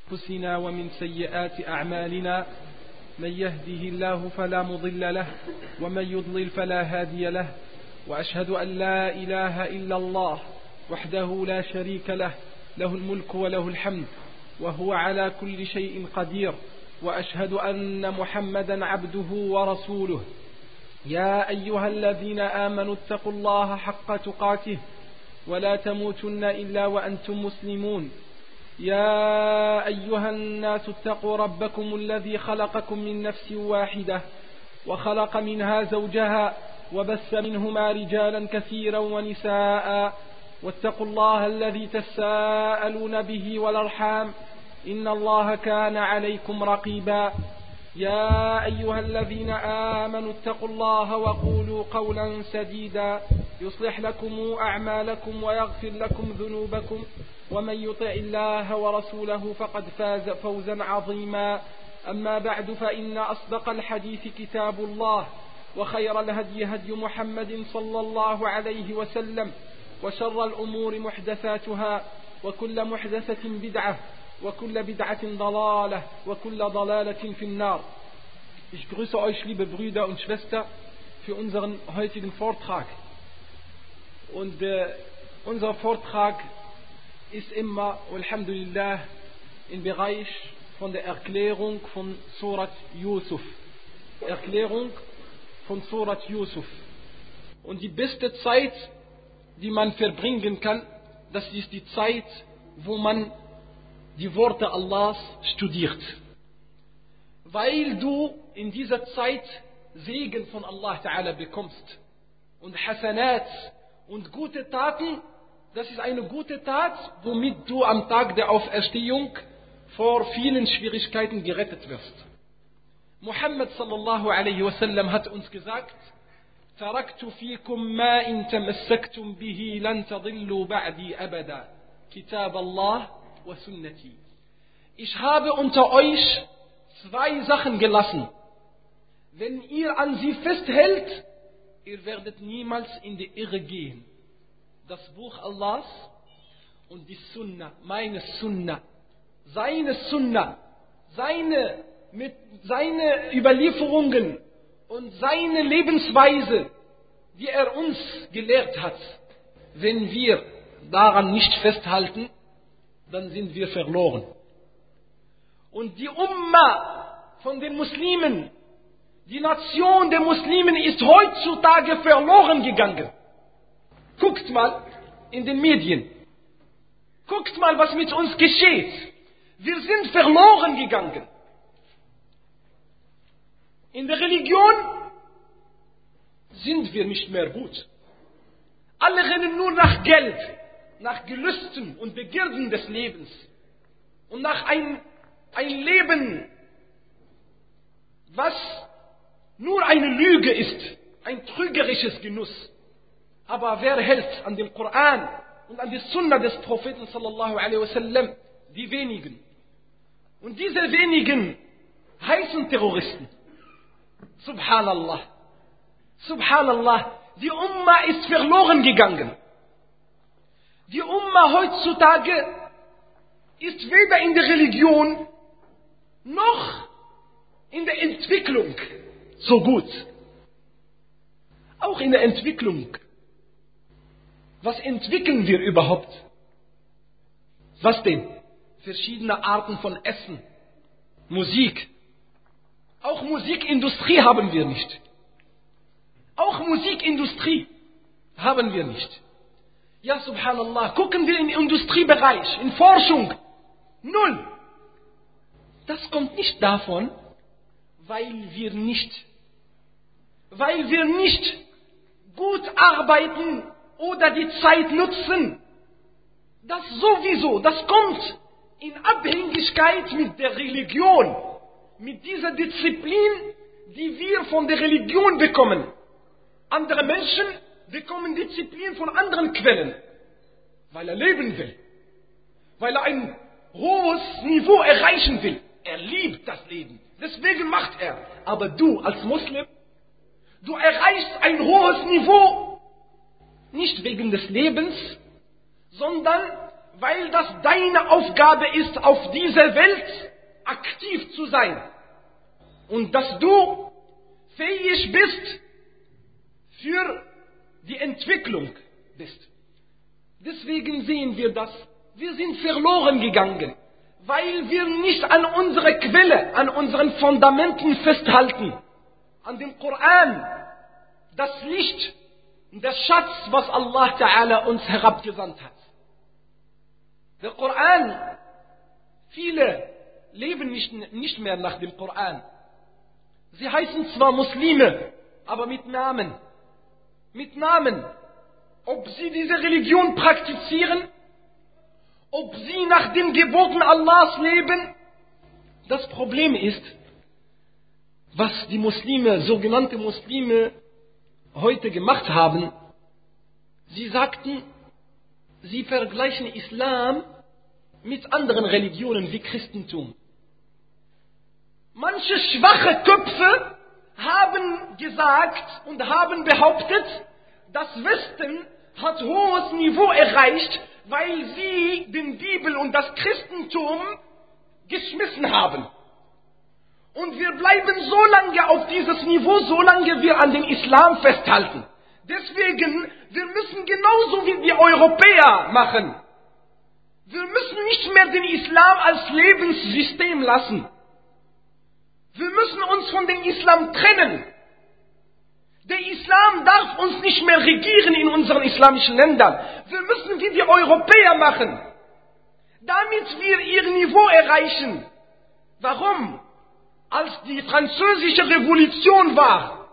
أنفسنا ومن سيئات أعمالنا من يهده الله فلا مضل له ومن يضلل فلا هادي له وأشهد أن لا إله إلا الله وحده لا شريك له له الملك وله الحمد وهو على كل شيء قدير وأشهد أن محمدا عبده ورسوله يا أيها الذين آمنوا اتقوا الله حق تقاته ولا تموتن إلا وأنتم مسلمون يا أيها الناس اتقوا ربكم الذي خلقكم من نفس واحدة وخلق منها زوجها وبث منهما رجالا كثيرا ونساء واتقوا الله الذي تساءلون به والأرحام إن الله كان عليكم رقيبا يا أيها الذين آمنوا اتقوا الله وقولوا قولا سديدا يصلح لكم أعمالكم ويغفر لكم ذنوبكم ومن يطع الله ورسوله فقد فاز فوزا عظيما أما بعد فإن أصدق الحديث كتاب الله وخير الهدي هدي محمد صلى الله عليه وسلم وشر الأمور محدثاتها وكل محدثة بدعة وكل بدعة ضلالة وكل ضلالة في النار. Ich grüße euch, liebe Brüder und Schwestern, für unseren heutigen Vortrag. Und unser Vortrag ist immer, alhamdulillah, im Bereich von der Erklärung von Surat Yusuf. Erklärung von Surat Yusuf. Und die beste Zeit, die man verbringen kann, das ist die Zeit, wo man die Worte Allahs studiert. Weil du in dieser Zeit Segen von Allah Ta'ala bekommst. Und Hasanat und gute Taten, das ist eine gute Tat, womit du am Tag der Auferstehung vor vielen Schwierigkeiten gerettet wirst. Muhammad sallallahu alaihi wasallam hat uns gesagt, تركت فيكم ما إن تمسكتم به لن تضلوا بعدي أبدا كتاب الله وسنتي. Ich habe unter euch zwei Sachen gelassen. Wenn ihr an sie festhält, ihr werdet niemals in die Irre gehen. Das Buch Allahs und die Sunna, meine Sunna, seine Überlieferungen und seine Lebensweise, die er uns gelehrt hat. Wenn wir daran nicht festhalten, dann sind wir verloren. Und die Umma von den Muslimen, die Nation der Muslimen ist heutzutage verloren gegangen. Guckt mal in den Medien. Guckt mal, was mit uns geschieht. Wir sind verloren gegangen. In der Religion sind wir nicht mehr gut. Alle rennen nur nach Geld, nach Gelüsten und Begierden des Lebens und nach ein Leben, was nur eine Lüge ist, ein trügerisches Genuss. Aber wer hält an dem Koran und an die Sunna des Propheten sallallahu alaihi wasallam? Die wenigen. Und diese wenigen heißen Terroristen. Subhanallah. Subhanallah. Die Umma ist verloren gegangen. Die Umma heutzutage ist weder in der Religion noch in der Entwicklung so gut. Auch in der Entwicklung. Was entwickeln wir überhaupt? Was denn? Verschiedene Arten von Essen, Musik. Auch Musikindustrie haben wir nicht. Auch Musikindustrie haben wir nicht. Ja, subhanallah, gucken wir in den Industriebereich, in Forschung. Null. Das kommt nicht davon, weil wir nicht gut arbeiten oder die Zeit nutzen. Das sowieso, das kommt in Abhängigkeit mit der Religion, mit dieser Disziplin, die wir von der Religion bekommen. Andere Menschen bekommen Disziplin von anderen Quellen, weil er leben will, weil er ein hohes Niveau erreichen will. Er liebt das Leben, deswegen macht er. Aber du als Muslim, du erreichst ein hohes Niveau, nicht wegen des Lebens, sondern weil das deine Aufgabe ist, auf dieser Welt aktiv zu sein. Und dass du fähig bist für die Entwicklung bist. Deswegen sehen wir das. Wir sind verloren gegangen, weil wir nicht an unserer Quelle, an unseren Fundamenten festhalten. An dem Koran, das Licht, das Schatz, was Allah Ta'ala uns herabgesandt hat. Der Koran, viele leben nicht mehr nach dem Koran. Sie heißen zwar Muslime, aber mit Namen. Mit Namen. Ob sie diese Religion praktizieren, ob sie nach den Geboten Allahs leben. Das Problem ist, was die Muslime, sogenannte Muslime, heute gemacht haben. Sie sagten, sie vergleichen Islam mit anderen Religionen wie Christentum. Manche schwache Köpfe haben gesagt und haben behauptet, das Westen hat hohes Niveau erreicht, weil sie den Bibel und das Christentum geschmissen haben. Und wir bleiben so lange auf dieses Niveau, solange wir an den Islam festhalten. Deswegen, wir müssen genauso wie die Europäer machen. Wir müssen nicht mehr den Islam als Lebenssystem lassen. Wir müssen uns von dem Islam trennen. Der Islam darf uns nicht mehr regieren in unseren islamischen Ländern. Wir müssen wie die Europäer machen, damit wir ihr Niveau erreichen. Warum? Als die französische Revolution war,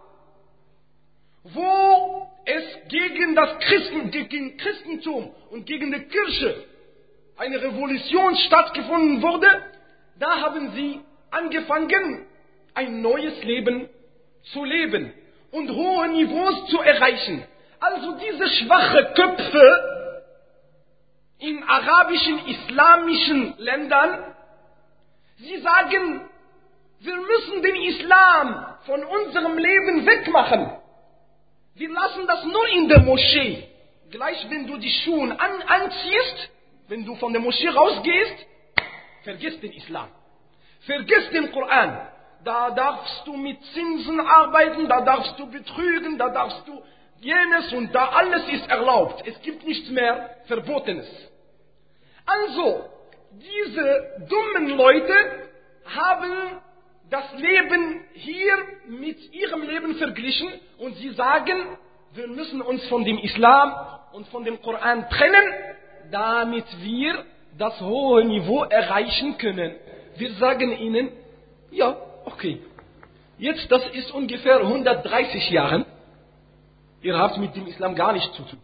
wo es gegen das Christentum und gegen die Kirche eine Revolution stattgefunden wurde, da haben sie angefangen, ein neues Leben zu leben und hohe Niveaus zu erreichen. Also diese schwache Köpfe in arabischen, islamischen Ländern, sie sagen, wir müssen den Islam von unserem Leben wegmachen. Wir lassen das nur in der Moschee. Gleich wenn du die Schuhe anziehst, wenn du von der Moschee rausgehst, vergiss den Islam. Vergiss den Koran. Da darfst du mit Zinsen arbeiten, da darfst du betrügen, da darfst du jenes und da alles ist erlaubt. Es gibt nichts mehr Verbotenes. Also, diese dummen Leute haben das Leben hier mit ihrem Leben verglichen und sie sagen, wir müssen uns von dem Islam und von dem Koran trennen, damit wir das hohe Niveau erreichen können. Wir sagen ihnen, ja, okay, jetzt das ist ungefähr 130 Jahre, ihr habt mit dem Islam gar nichts zu tun.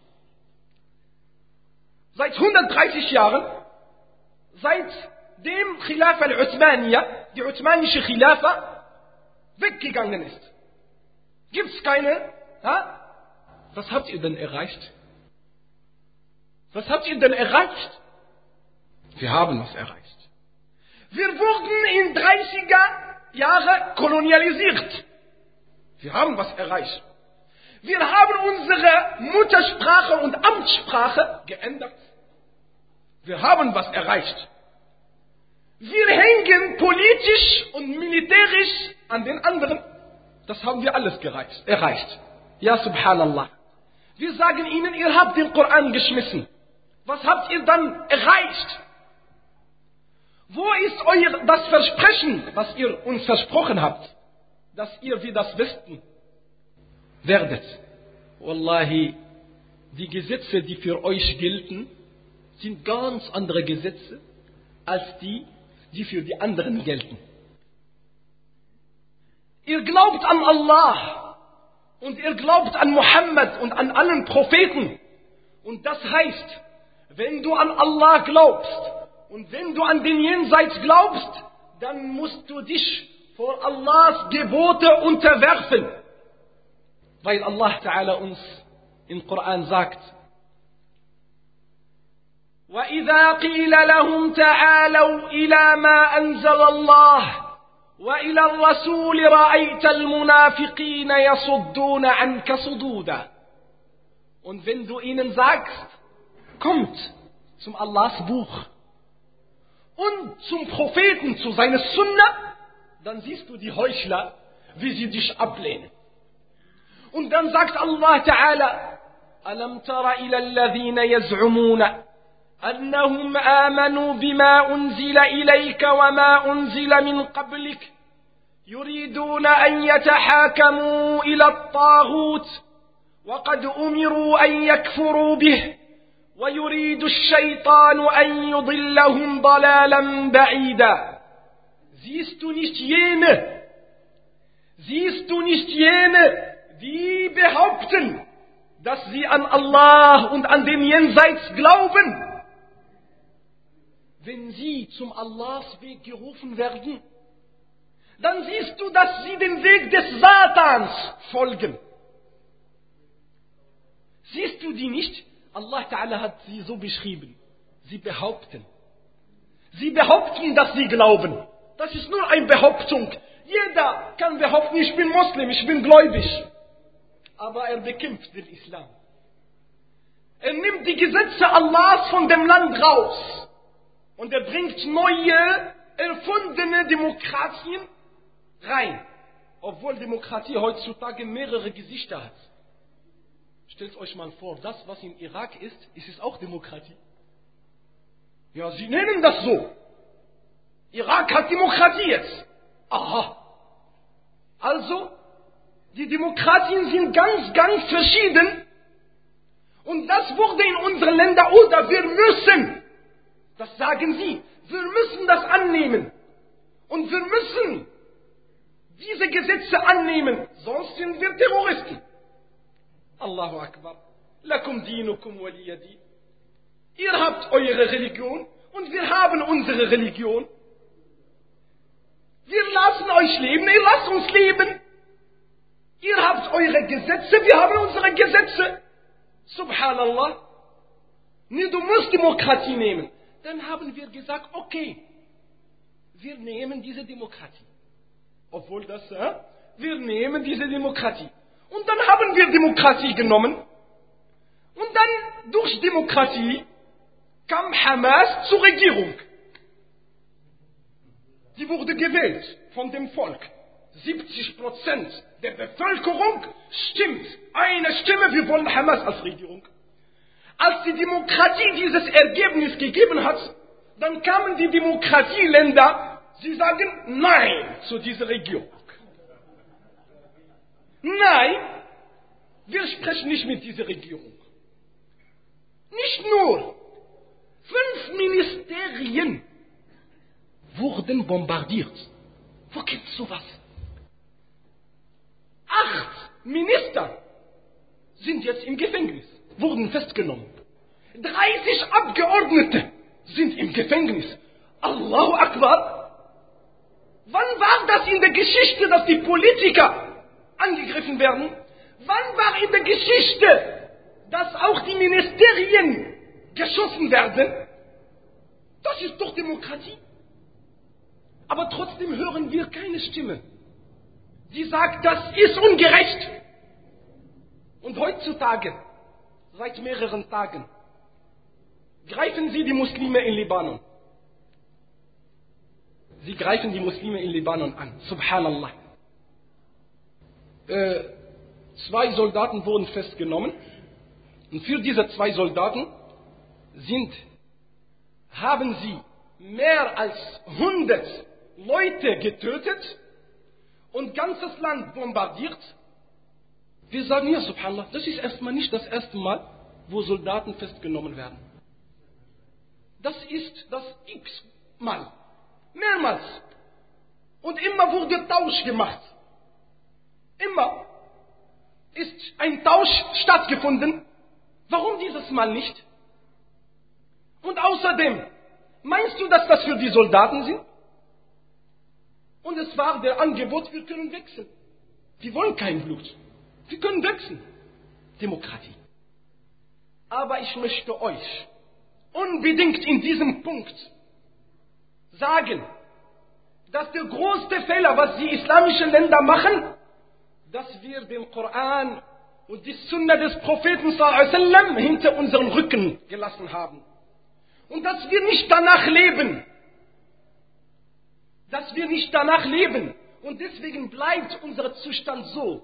Seit 130 Jahren, seit dem Khilafa al-Uthmaniyya, die uthmanische Khilafa, weggegangen ist. Gibt's keine? Ha? Was habt ihr denn erreicht? Was habt ihr denn erreicht? Wir haben was erreicht. Wir wurden in 30er Jahre kolonialisiert. Wir haben was erreicht. Wir haben unsere Muttersprache und Amtssprache geändert. Wir haben was erreicht. Wir hängen politisch und militärisch an den anderen. Das haben wir alles erreicht. Ja, subhanallah. Wir sagen ihnen, ihr habt den Koran geschmissen. Was habt ihr dann erreicht? Wo ist das Versprechen, was ihr uns versprochen habt, dass ihr wie das Westen werdet? Wallahi, die Gesetze, die für euch gelten, sind ganz andere Gesetze als die für die anderen gelten. Ihr glaubt an Allah und ihr glaubt an Muhammad und an allen Propheten. Und das heißt, wenn du an Allah glaubst und wenn du an den Jenseits glaubst, dann musst du dich vor Allahs Gebote unterwerfen. Weil Allah Ta'ala uns im Koran sagt, وَإِذَا قِيلَ لَهُمْ تَعَالَوْا إِلَى مَا أَنزَلَ اللَّهُ وَإِلَى الرَّسُولِ رَأَيْتَ الْمُنَافِقِينَ يَصُدُّونَ عَنْكَ صُدُودًا. Und wenn du ihnen sagst, kommt zum Allahs Buch und zum Propheten, zu seiner Sunna, dann siehst du die Heuchler, wie sie dich ablehnen. Und dann sagt Allah Ta'ala, أَلَمْ تَرَ إِلَى الَّذِينَ يَزْعُمُونَ أَنَّهُمْ آمَنُوا بِمَا أُنزِلَ إِلَيْكَ وَمَا أُنزِلَ مِنْ قَبْلِكَ يريدون أن يتحاكموا إلى الطاغوت وقد أمروا أن يكفروا به ويريد الشيطان أن يضلهم ضلالا بعيدا. Siehst du nicht jene, die behaupten, dass sie an Allah und an den Jenseits glauben? Wenn sie zum Allahs Weg gerufen werden, dann siehst du, dass sie den Weg des Satans folgen. Siehst du die nicht? Allah Ta'ala hat sie so beschrieben. Sie behaupten, dass sie glauben. Das ist nur eine Behauptung. Jeder kann behaupten, ich bin Muslim, ich bin gläubig. Aber er bekämpft den Islam. Er nimmt die Gesetze Allahs von dem Land raus. Und er bringt neue, erfundene Demokratien rein. Obwohl Demokratie heutzutage mehrere Gesichter hat. Stellt euch mal vor, das, was im Irak ist es auch Demokratie. Ja, sie nennen das so. Irak hat Demokratie jetzt. Aha. Also, die Demokratien sind ganz, ganz verschieden. Und das wurde in unseren Ländern, oder wir müssen, das sagen sie, wir müssen das annehmen. Und wir müssen diese Gesetze annehmen, sonst sind wir Terroristen. Allahu Akbar. Lakum dinukum waliya din. Ihr habt eure Religion und wir haben unsere Religion. Wir lassen euch leben, ihr lasst uns leben. Ihr habt eure Gesetze, wir haben unsere Gesetze. Subhanallah. Nee, du musst Demokratie nehmen. Dann haben wir gesagt, okay, wir nehmen diese Demokratie. Obwohl wir nehmen diese Demokratie. Und dann haben wir Demokratie genommen. Und dann durch Demokratie kam Hamas zur Regierung. Die wurde gewählt von dem Volk. 70% der Bevölkerung stimmt. Eine Stimme, wir wollen Hamas als Regierung. Als die Demokratie dieses Ergebnis gegeben hat, dann kamen die Demokratieländer, sie sagen Nein zu dieser Regierung. Nein, wir sprechen nicht mit dieser Regierung. Nicht nur 5 Ministerien wurden bombardiert. Wo gibt's sowas? 8 Minister sind jetzt im Gefängnis, wurden festgenommen. 30 Abgeordnete sind im Gefängnis. Allahu Akbar. Wann war das in der Geschichte, dass die Politiker angegriffen werden? Wann war in der Geschichte, dass auch die Ministerien geschossen werden? Das ist doch Demokratie. Aber trotzdem hören wir keine Stimme, die sagt, das ist ungerecht. Und heutzutage, seit mehreren Tagen, greifen sie die Muslime in Libanon. Sie greifen die Muslime in Libanon an. Subhanallah. 2 Soldaten wurden festgenommen. Und für diese 2 Soldaten haben sie mehr als 100 Leute getötet und ganzes Land bombardiert. Wir sagen ja, subhanallah, das ist erstmal nicht das erste Mal, wo Soldaten festgenommen werden. Das ist das x-mal. Mehrmals. Und immer wurde Tausch gemacht. Immer ist ein Tausch stattgefunden. Warum dieses Mal nicht? Und außerdem, meinst du, dass das für die Soldaten sind? Und es war der Angebot, wir können wechseln. Die wollen kein Blut. Wir können wechseln. Demokratie. Aber ich möchte euch unbedingt in diesem Punkt sagen, dass der größte Fehler, was die islamischen Länder machen, dass wir den Koran und die Sunna des Propheten sallallahu alaihi wasallam hinter unseren Rücken gelassen haben. und dass wir nicht danach leben. Dass wir nicht danach leben. Und deswegen bleibt unser Zustand so.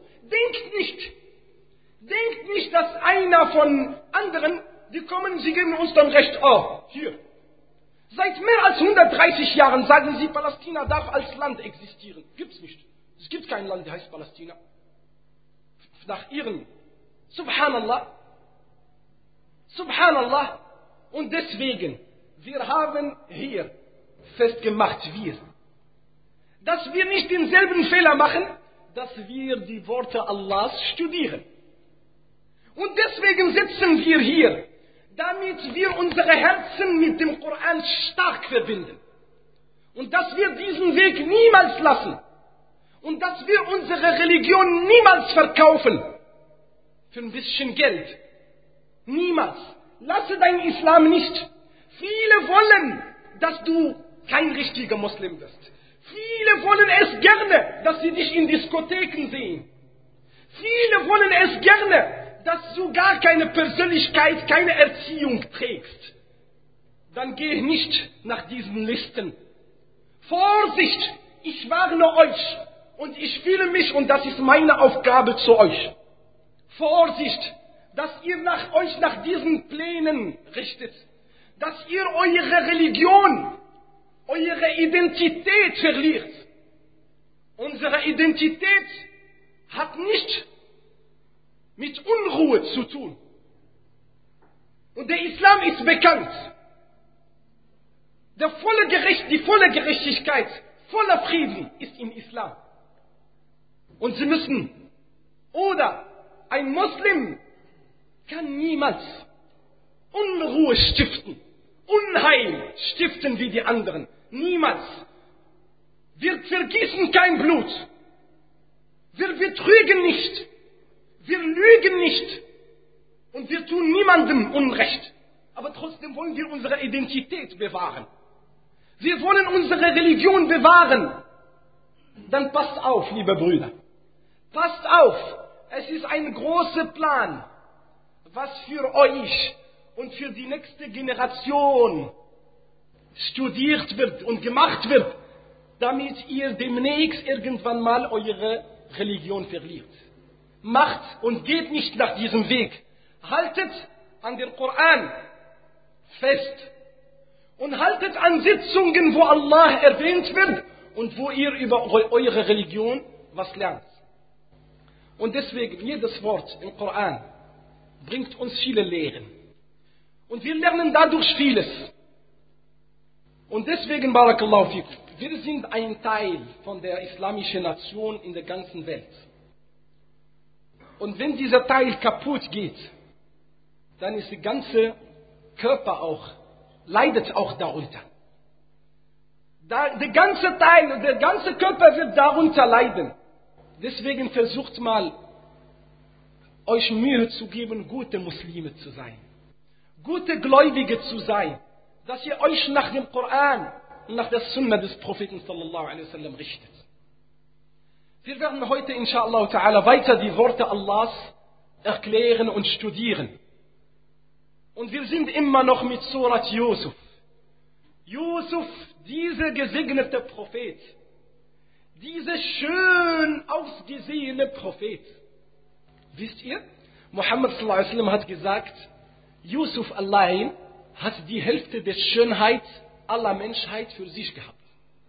Denkt nicht, dass einer von anderen, die kommen, sie geben uns dann Recht. Oh, hier. Seit mehr als 130 Jahren sagen sie, Palästina darf als Land existieren. Gibt's nicht. Es gibt kein Land, das heißt Palästina. Nach ihren. Subhanallah. Subhanallah. Und deswegen, wir haben hier festgemacht, dass wir nicht denselben Fehler machen, dass wir die Worte Allahs studieren. Und deswegen sitzen wir hier, damit wir unsere Herzen mit dem Koran stark verbinden. Und dass wir diesen Weg niemals lassen. Und dass wir unsere Religion niemals verkaufen. Für ein bisschen Geld. Niemals. Lasse dein Islam nicht. Viele wollen, dass du kein richtiger Muslim bist. Viele wollen es gerne, dass sie dich in Diskotheken sehen. Viele wollen es gerne, dass du gar keine Persönlichkeit, keine Erziehung trägst. Dann geh nicht nach diesen Listen. Vorsicht! Ich warne euch und ich fühle mich und das ist meine Aufgabe zu euch. Vorsicht! Dass ihr euch nach diesen Plänen richtet. Dass ihr eure Religion, eure Identität verliert. Unsere Identität hat nicht mit Unruhe zu tun. Und der Islam ist bekannt. Die volle Gerechtigkeit, voller Frieden ist im Islam. Und sie müssen, oder ein Muslim kann niemals Unruhe stiften, Unheil stiften wie die anderen. Niemals. Wir vergießen kein Blut. Wir betrügen nicht. Wir lügen nicht. Und wir tun niemandem Unrecht. Aber trotzdem wollen wir unsere Identität bewahren. Wir wollen unsere Religion bewahren. Dann passt auf, liebe Brüder. Passt auf. Es ist ein großer Plan, was für euch und für die nächste Generation studiert wird und gemacht wird, damit ihr demnächst irgendwann mal eure Religion verliert. Macht und geht nicht nach diesem Weg. Haltet an den Koran fest und haltet an Sitzungen, wo Allah erwähnt wird und wo ihr über eure Religion was lernt. Und deswegen, jedes Wort im Koran bringt uns viele Lehren. Und wir lernen dadurch vieles. Und deswegen, Barakallahu fikum, wir sind ein Teil von der islamischen Nation in der ganzen Welt. Und wenn dieser Teil kaputt geht, dann ist der ganze Körper auch, leidet auch darunter. Der ganze Teil, der ganze Körper wird darunter leiden. Deswegen versucht mal, euch Mühe zu geben, gute Muslime zu sein. Gute Gläubige zu sein. Dass ihr euch nach dem Koran und nach der Sunna des Propheten sallallahu alaihi wasallam richtet. Wir werden heute inshallah ta'ala weiter die Worte Allahs erklären und studieren. Und wir sind immer noch mit Surat Yusuf. Yusuf, dieser gesegnete Prophet. Dieser schön ausgesehene Prophet. Wisst ihr? Muhammad sallallahu alaihi wasallam hat gesagt, Yusuf allein hat die Hälfte der Schönheit aller Menschheit für sich gehabt.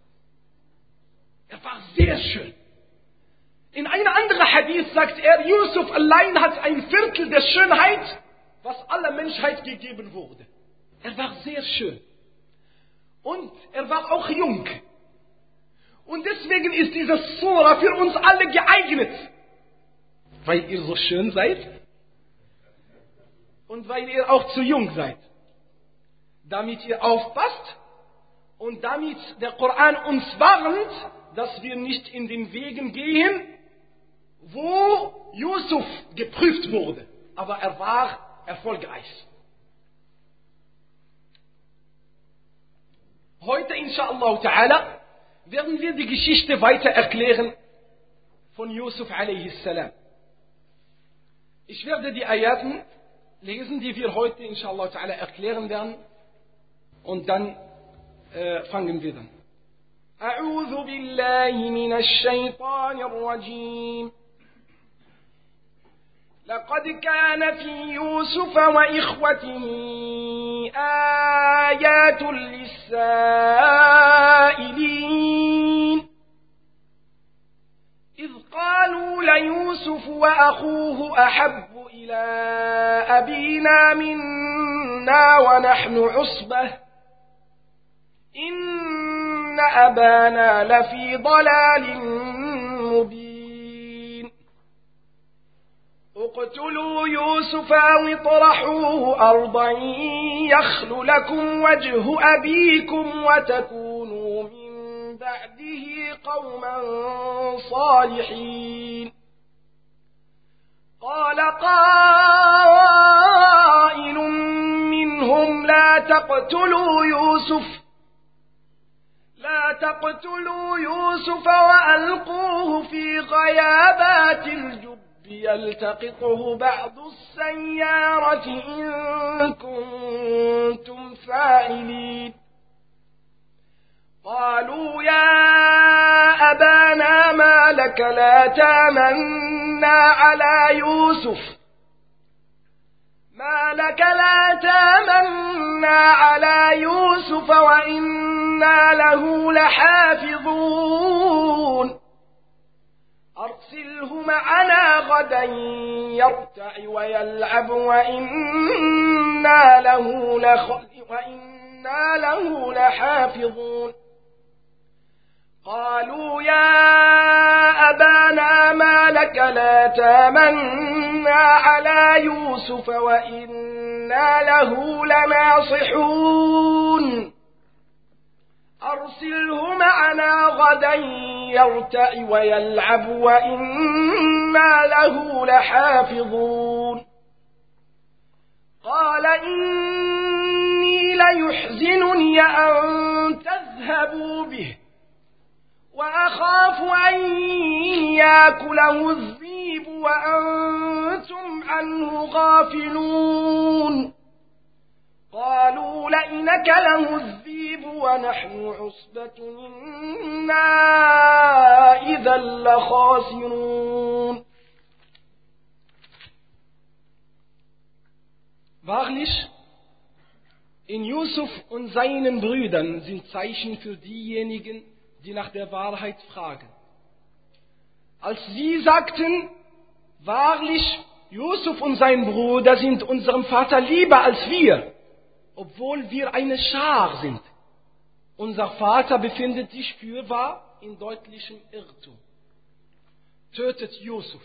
Er war sehr schön. In einer anderen Hadith sagt er, Yusuf allein hat ein Viertel der Schönheit, was aller Menschheit gegeben wurde. Er war sehr schön. Und er war auch jung. Und deswegen ist diese Sura für uns alle geeignet. Weil ihr so schön seid und weil ihr auch zu jung seid. Damit ihr aufpasst und damit der Koran uns warnt, dass wir nicht in den Wegen gehen, wo Yusuf geprüft wurde. Aber er war erfolgreich. Heute, inshallah ta'ala, werden wir die Geschichte weiter erklären von Yusuf a.s. Ich werde die Ayaten lesen, die wir heute, inshallah ta'ala, erklären werden. Und dann fangen wir an. أعوذ بالله من الشيطان الرجيم. لقد كان في يوسف وإخوته آيات للسائلين إذ قالوا ليوسف وأخوه أحب إلى أبينا منا ونحن عصبة إن أبانا لفي ضلال مبين اقتلوا يوسف أو اطرحوه أرضا يخل لكم وجه أبيكم وتكونوا من بعده قوما صالحين قال قائل منهم لا تقتلوا يوسف وألقوه في غيابات الجب يلتقطه بعض السيارة إن كنتم فاعلين قالوا يا أبانا ما لك لا تامنا على يوسف وإنا له لحافظون أرسله معنا غدا يرتع ويلعب وإنا له لحافظون قالوا يا أبانا ما لك لا تامنا على يوسف وإنا له لناصحون أرسله معنا غدا يرتع ويلعب وإنا له لحافظون قال إني ليحزنني أن تذهبوا به وأخاف أن يأكله الذئب وأنتم عنه غافلون قالوا لئن أكله الذئب ونحن عصبة إنا إذا لخاسرون. Wahrlich, in Yusuf und seinen Brüdern sind Zeichen für diejenigen, die nach der Wahrheit fragen. Als sie sagten, wahrlich, Yusuf und sein Bruder sind unserem Vater lieber als wir, obwohl wir eine Schar sind. Unser Vater befindet sich fürwahr in deutlichem Irrtum. Tötet Yusuf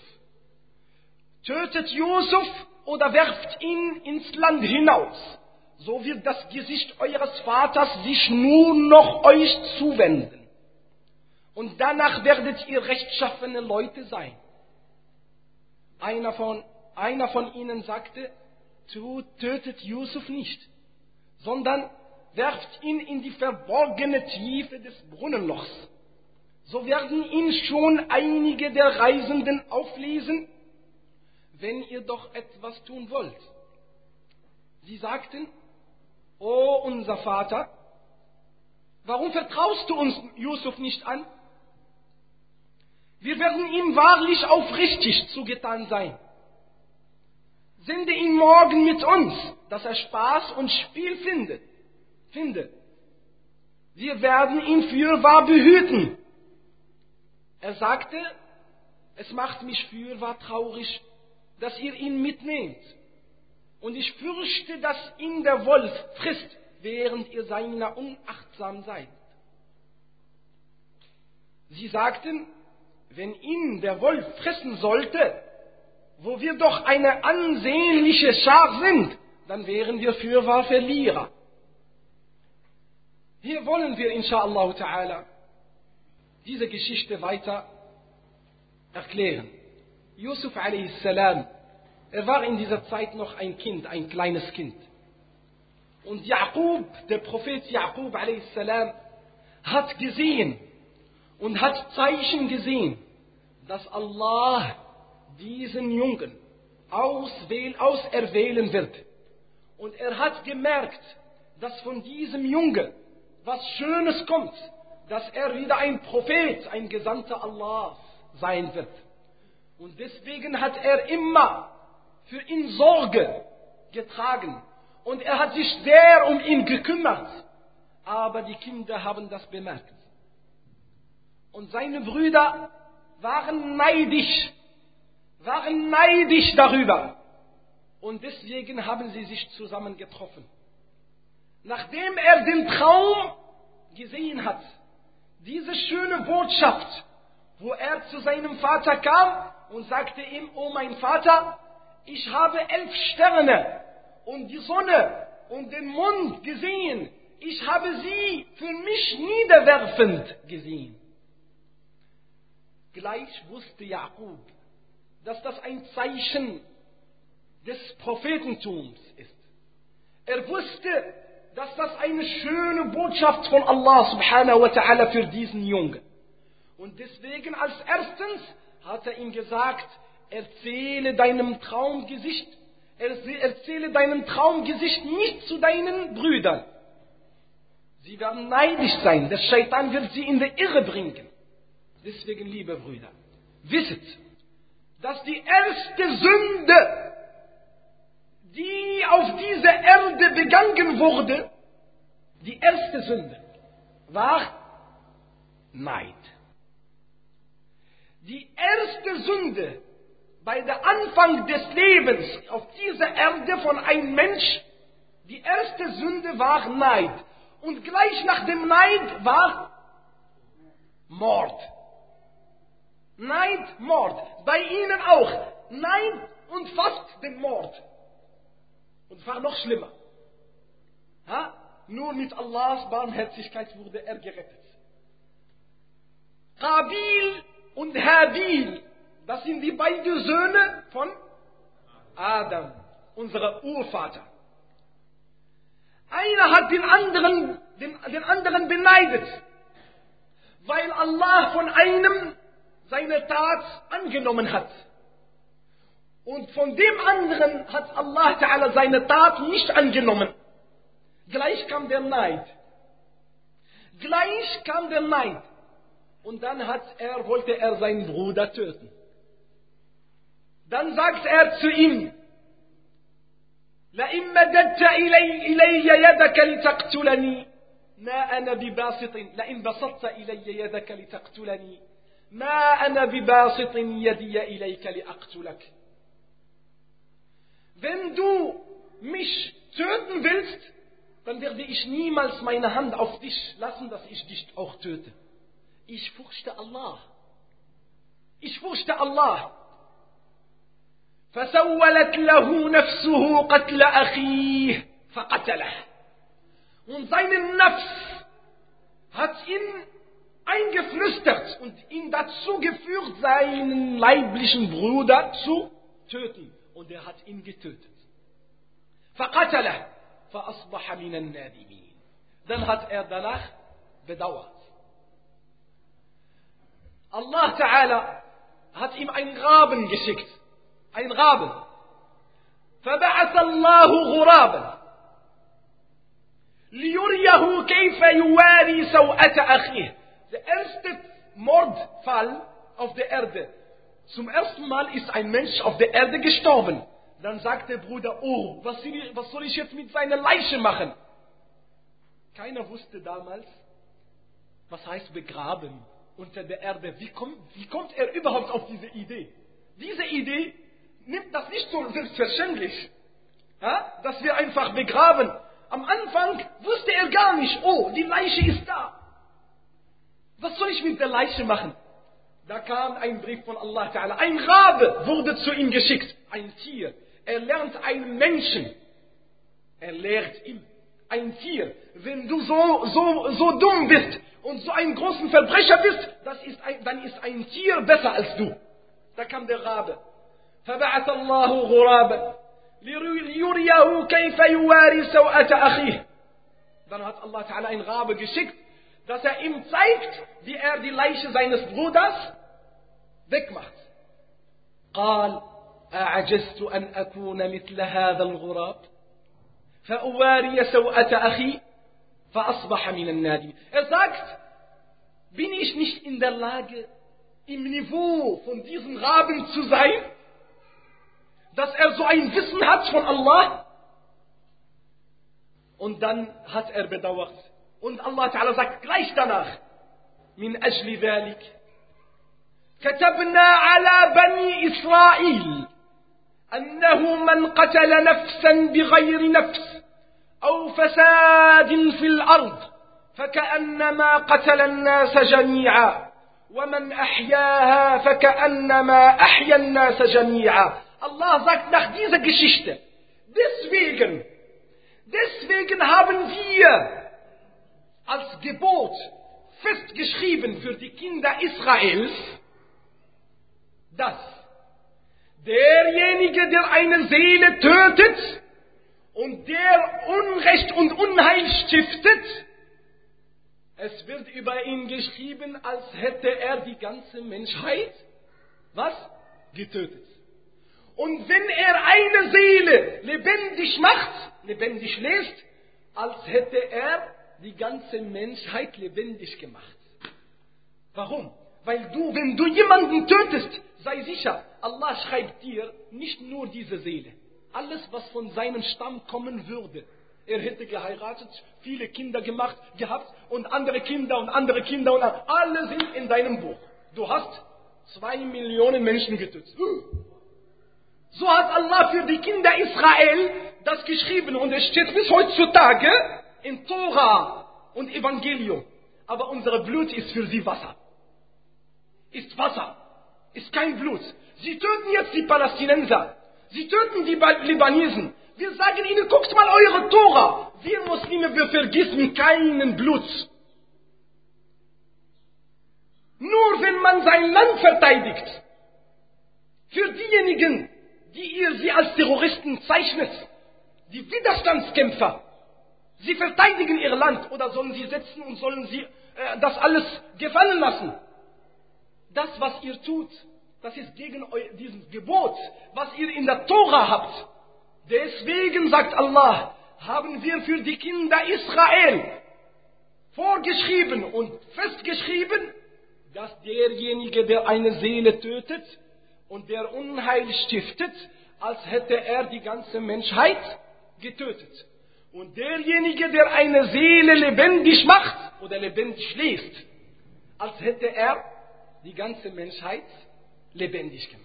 oder werft ihn ins Land hinaus, so wird das Gesicht eures Vaters sich nur noch euch zuwenden. Und danach werdet ihr rechtschaffene Leute sein. Einer von ihnen sagte, tötet Yusuf nicht, sondern werft ihn in die verborgene Tiefe des Brunnenlochs. So werden ihn schon einige der Reisenden auflesen, wenn ihr doch etwas tun wollt. Sie sagten, O unser Vater, warum vertraust du uns Yusuf nicht an? Wir werden ihm wahrlich aufrichtig zugetan sein. Sende ihn morgen mit uns, dass er Spaß und Spiel finde. Wir werden ihn fürwahr behüten. Er sagte, es macht mich fürwahr traurig, dass ihr ihn mitnehmt. Und ich fürchte, dass ihn der Wolf frisst, während ihr seiner unachtsam seid. Sie sagten, wenn ihn der Wolf fressen sollte, wo wir doch eine ansehnliche Schar sind, dann wären wir fürwahr Verlierer. Hier wollen wir, inshallah ta'ala, diese Geschichte weiter erklären. Yusuf a.s., er war in dieser Zeit noch ein Kind, ein kleines Kind. Und Jaqub, der Prophet Jaqub a.s., hat gesehen und hat Zeichen gesehen, dass Allah diesen Jungen auserwählen wird. Und er hat gemerkt, dass von diesem Junge was Schönes kommt, dass er wieder ein Prophet, ein Gesandter Allahs sein wird. Und deswegen hat er immer für ihn Sorge getragen und er hat sich sehr um ihn gekümmert. Aber die Kinder haben das bemerkt. Und seine Brüder waren neidisch darüber. Und deswegen haben sie sich zusammengetroffen. Nachdem er den Traum gesehen hat, diese schöne Botschaft, wo er zu seinem Vater kam und sagte ihm, oh mein Vater, ich habe 11 Sterne und die Sonne und den Mond gesehen. Ich habe sie für mich niederwerfend gesehen. Gleich wusste Jakob, dass das ein Zeichen des Prophetentums ist. Er wusste, dass das eine schöne Botschaft von Allah subhanahu wa ta'ala für diesen Jungen. Und deswegen als erstens hat er ihm gesagt, erzähle deinem Traumgesicht nicht zu deinen Brüdern. Sie werden neidisch sein, der Shaitan wird sie in die Irre bringen. Deswegen, liebe Brüder, wisset, dass die erste Sünde, die auf dieser Erde begangen wurde, die erste Sünde war Neid. Die erste Sünde bei der Anfang des Lebens auf dieser Erde von einem Mensch, die erste Sünde war Neid. Und gleich nach dem Neid war Mord. Neid, Mord. Bei ihnen auch. Neid und fast den Mord. Und es war noch schlimmer. Nur mit Allahs Barmherzigkeit wurde er gerettet. Qabil und Habil, das sind die beiden Söhne von Adam, unser Urvater. Einer hat den anderen beneidet, weil Allah von einem seine Tat angenommen hat. Und von dem anderen hat Allah Ta'ala seine Tat nicht angenommen. Gleich kam der Neid. Und dann wollte er seinen Bruder töten. Dann sagt er zu ihm, لئن مددت إلي يدك لتقتلني ما أنا بباسط لئن بسطت إلي يدك لتقتلني ما أنا بباسط يدي إليك لأقتلك. Wenn du mich töten willst, dann werde ich niemals meine Hand auf dich lassen, dass ich dich auch töte. Ich fürchte Allah. فسولت له نفسه قتل أخيه فقتله. Und seine Nafs hat ihn eingeflüstert und ihn dazu geführt, seinen leiblichen Bruder zu töten. Und er hat ihn getötet. فقتله فأصبح من النادمين. Dann hat er danach bedauert. Allah Ta'ala hat ihm einen Raben geschickt. Ein Raben. فبعث الله غرابا ليريه كيف يواري سوءة أخيه. Der erste Mordfall auf der Erde. Zum ersten Mal ist ein Mensch auf der Erde gestorben. Dann sagt der Bruder, oh, was soll ich jetzt mit seiner Leiche machen? Keiner wusste damals, was heißt begraben unter der Erde. Wie kommt er überhaupt auf diese Idee? Diese Idee nimmt das nicht so selbstverständlich, dass wir einfach begraben. Am Anfang wusste er gar nicht, oh, die Leiche ist da. Was soll ich mit der Leiche machen? Da kam ein Brief von Allah Ta'ala. Ein Rabe wurde zu ihm geschickt. Ein Tier. Er lernt einen Menschen. Er lehrt ihm. Ein Tier. Wenn du so dumm bist und so einen großen Verbrecher bist, dann ist ein Tier besser als du. Da kam der Rabe. فبعث الله غرابا ليريه كيف يواري سوءة أخيه. Dann hat Allah Ta'ala einen Rabe geschickt, dass er ihm zeigt, wie er die Leiche seines Bruders wegmacht. قال أعجزت أن أكون مثل هذا الغراب فأواري سوءة أخي فأصبح من النادمين. Er sagt, bin ich nicht in der Lage, im Niveau von diesem Raben zu sein, dass er so ein Wissen hat von Allah? Und dann hat er bedauert. Und Allah Ta'ala sagt gleich danach, من أجل ذلك كتبنا على بني إسرائيل أنه من قتل نفسا بغير نفس أو فساد في الأرض فكأنما قتل الناس جميعا ومن أحياها فكأنما أحيا الناس جميعا. Allah sagt nach dieser Geschichte, deswegen haben wir als Gebot festgeschrieben für die Kinder Israels, dass derjenige, der eine Seele tötet und der Unrecht und Unheil stiftet, es wird über ihn geschrieben, als hätte er die ganze Menschheit, getötet. Und wenn er eine Seele lebendig macht, lebendig lässt, als hätte er die ganze Menschheit lebendig gemacht. Warum? Weil wenn du jemanden tötest, sei sicher, Allah schreibt dir nicht nur diese Seele. Alles, was von seinem Stamm kommen würde. Er hätte geheiratet, viele Kinder gehabt und andere Kinder und andere Kinder und alle sind in deinem Buch. Du hast 2 Millionen Menschen getötet. So hat Allah für die Kinder Israel das geschrieben und es steht bis heutzutage in Tora und Evangelium. Aber unser Blut ist für sie Wasser. Ist Wasser. Ist kein Blut. Sie töten jetzt die Palästinenser. Sie töten die Libanesen. Wir sagen ihnen, guckt mal eure Tora. Wir Muslime, wir vergessen keinen Blut. Nur wenn man sein Land verteidigt. Für diejenigen, die ihr sie als Terroristen zeichnet, die Widerstandskämpfer, sie verteidigen ihr Land oder sollen sie setzen und sollen sie das alles gefallen lassen? Das, was ihr tut, das ist gegen dieses Gebot, was ihr in der Tora habt. Deswegen, sagt Allah, haben wir für die Kinder Israel vorgeschrieben und festgeschrieben, dass derjenige, der eine Seele tötet und der Unheil stiftet, als hätte er die ganze Menschheit getötet. Und derjenige, der eine Seele lebendig macht oder lebendig lässt, als hätte er die ganze Menschheit lebendig gemacht.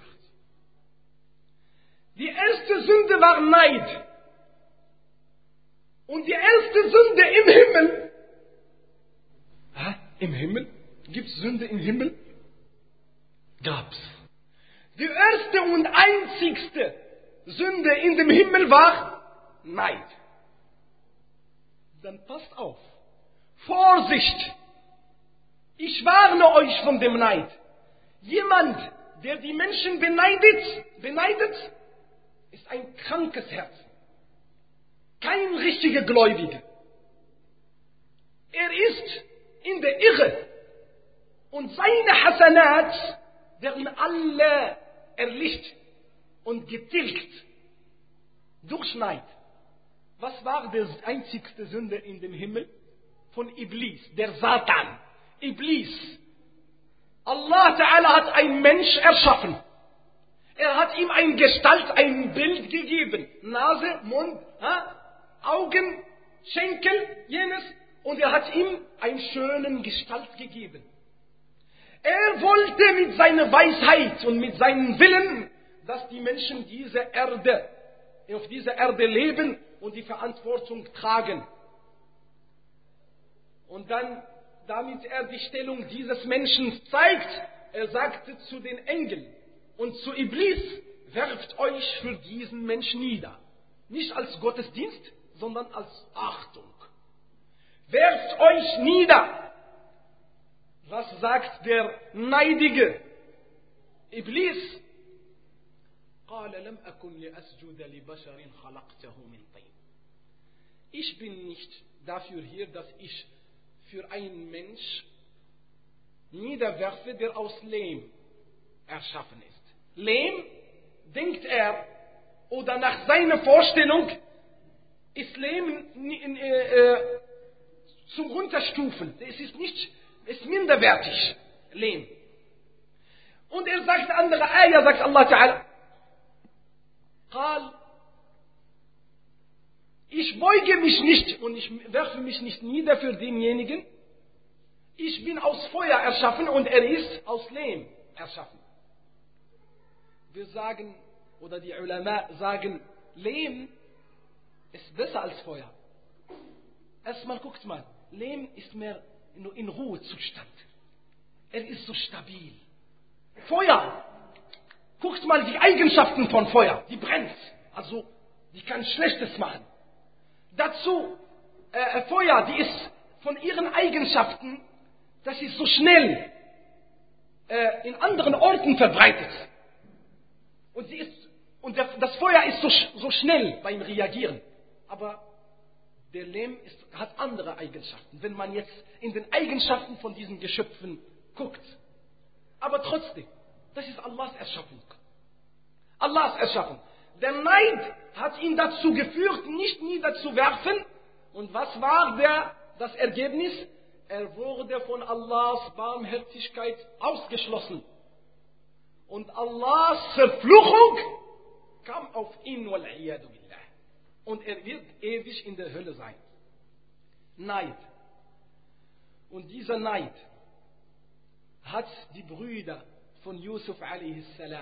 Die erste Sünde war Neid. Und die erste Sünde im Himmel. Im Himmel? Gibt es Sünde im Himmel? Gab's. Die erste und einzigste Sünde in dem Himmel war Neid. Dann passt auf. Vorsicht! Ich warne euch von dem Neid. Jemand, der die Menschen beneidet, ist ein krankes Herz. Kein richtiger Gläubiger. Er ist in der Irre. Und seine Hasanat werden alle erlischt und getilgt durch Neid. Was war die einzigste Sünde in dem Himmel? Von Iblis, der Satan. Iblis. Allah Ta'ala hat einen Mensch erschaffen. Er hat ihm eine Gestalt, ein Bild gegeben. Nase, Mund, Augen, Schenkel, jenes. Und er hat ihm eine schöne Gestalt gegeben. Er wollte mit seiner Weisheit und mit seinem Willen, dass die Menschen auf dieser Erde leben und die Verantwortung tragen. Und dann, damit er die Stellung dieses Menschen zeigt, er sagte zu den Engeln und zu Iblis, werft euch für diesen Menschen nieder. Nicht als Gottesdienst, sondern als Achtung. Werft euch nieder. Was sagt der neidige Iblis? Ich bin nicht dafür hier, dass ich für einen Mensch niederwerfe, der aus Lehm erschaffen ist. Lehm, denkt er, oder nach seiner Vorstellung, ist Lehm zum Runterstufen. Es ist minderwertig, Lehm. Und er sagt andere Ayah, sagt Allah Ta'ala, قال, ich beuge mich nicht und ich werfe mich nicht nieder für denjenigen. Ich bin aus Feuer erschaffen und er ist aus Lehm erschaffen. Wir sagen, oder die Ulama sagen, Lehm ist besser als Feuer. Erstmal guckt mal, Lehm ist mehr nur in Ruhezustand. Er ist so stabil. Feuer, guckt mal die Eigenschaften von Feuer, die brennt, also die kann Schlechtes machen. Dazu, Feuer, die ist von ihren Eigenschaften, das ist so schnell in anderen Orten verbreitet. Und das Feuer ist so schnell beim Reagieren. Aber der Lehm hat andere Eigenschaften, wenn man jetzt in den Eigenschaften von diesen Geschöpfen guckt. Aber trotzdem, das ist Allahs Erschaffung. Allahs Erschaffung. Der Neid hat ihn dazu geführt, nicht niederzuwerfen. Und was war das Ergebnis? Er wurde von Allahs Barmherzigkeit ausgeschlossen. Und Allahs Verfluchung kam auf ihn, wal-iyadu billah. Und er wird ewig in der Hölle sein. Neid. Und dieser Neid hat die Brüder von Yusuf a.s.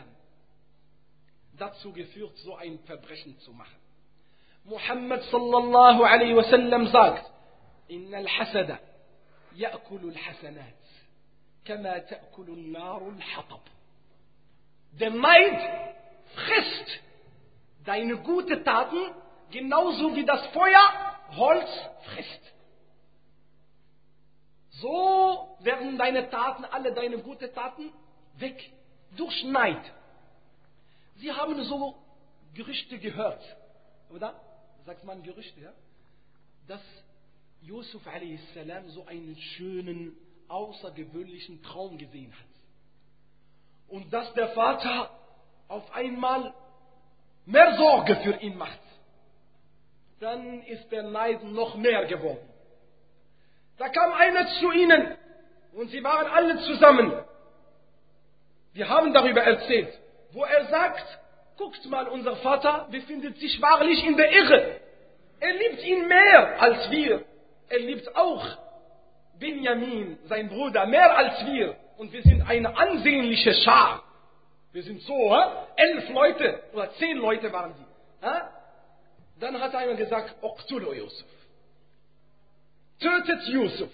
dazu geführt, so ein Verbrechen zu machen. Muhammad sallallahu alaihi wasallam sagt, Innal hasada ya'kulu al-hasanat kama ta'kulu an-naru al-hatab. Der Neid frisst deine guten Taten genauso wie das Feuer Holz frisst. So werden deine Taten, alle deine guten Taten weg durch Neid. Sie haben so Gerüchte gehört, oder? Sagt man Gerüchte, ja? Dass Yusuf a.s. so einen schönen, außergewöhnlichen Traum gesehen hat. Und dass der Vater auf einmal mehr Sorge für ihn macht. Dann ist der Neid noch mehr geworden. Da kam einer zu ihnen und sie waren alle zusammen. Wir haben darüber erzählt, wo er sagt, guckt mal, unser Vater befindet sich wahrlich in der Irre. Er liebt ihn mehr als wir. Er liebt auch Benjamin, sein Bruder, mehr als wir. Und wir sind eine ansehnliche Schar. Wir sind so, 11 Leute oder 10 Leute waren sie. Dann hat einer gesagt, Uqtulu Yusuf. Tötet Yusuf.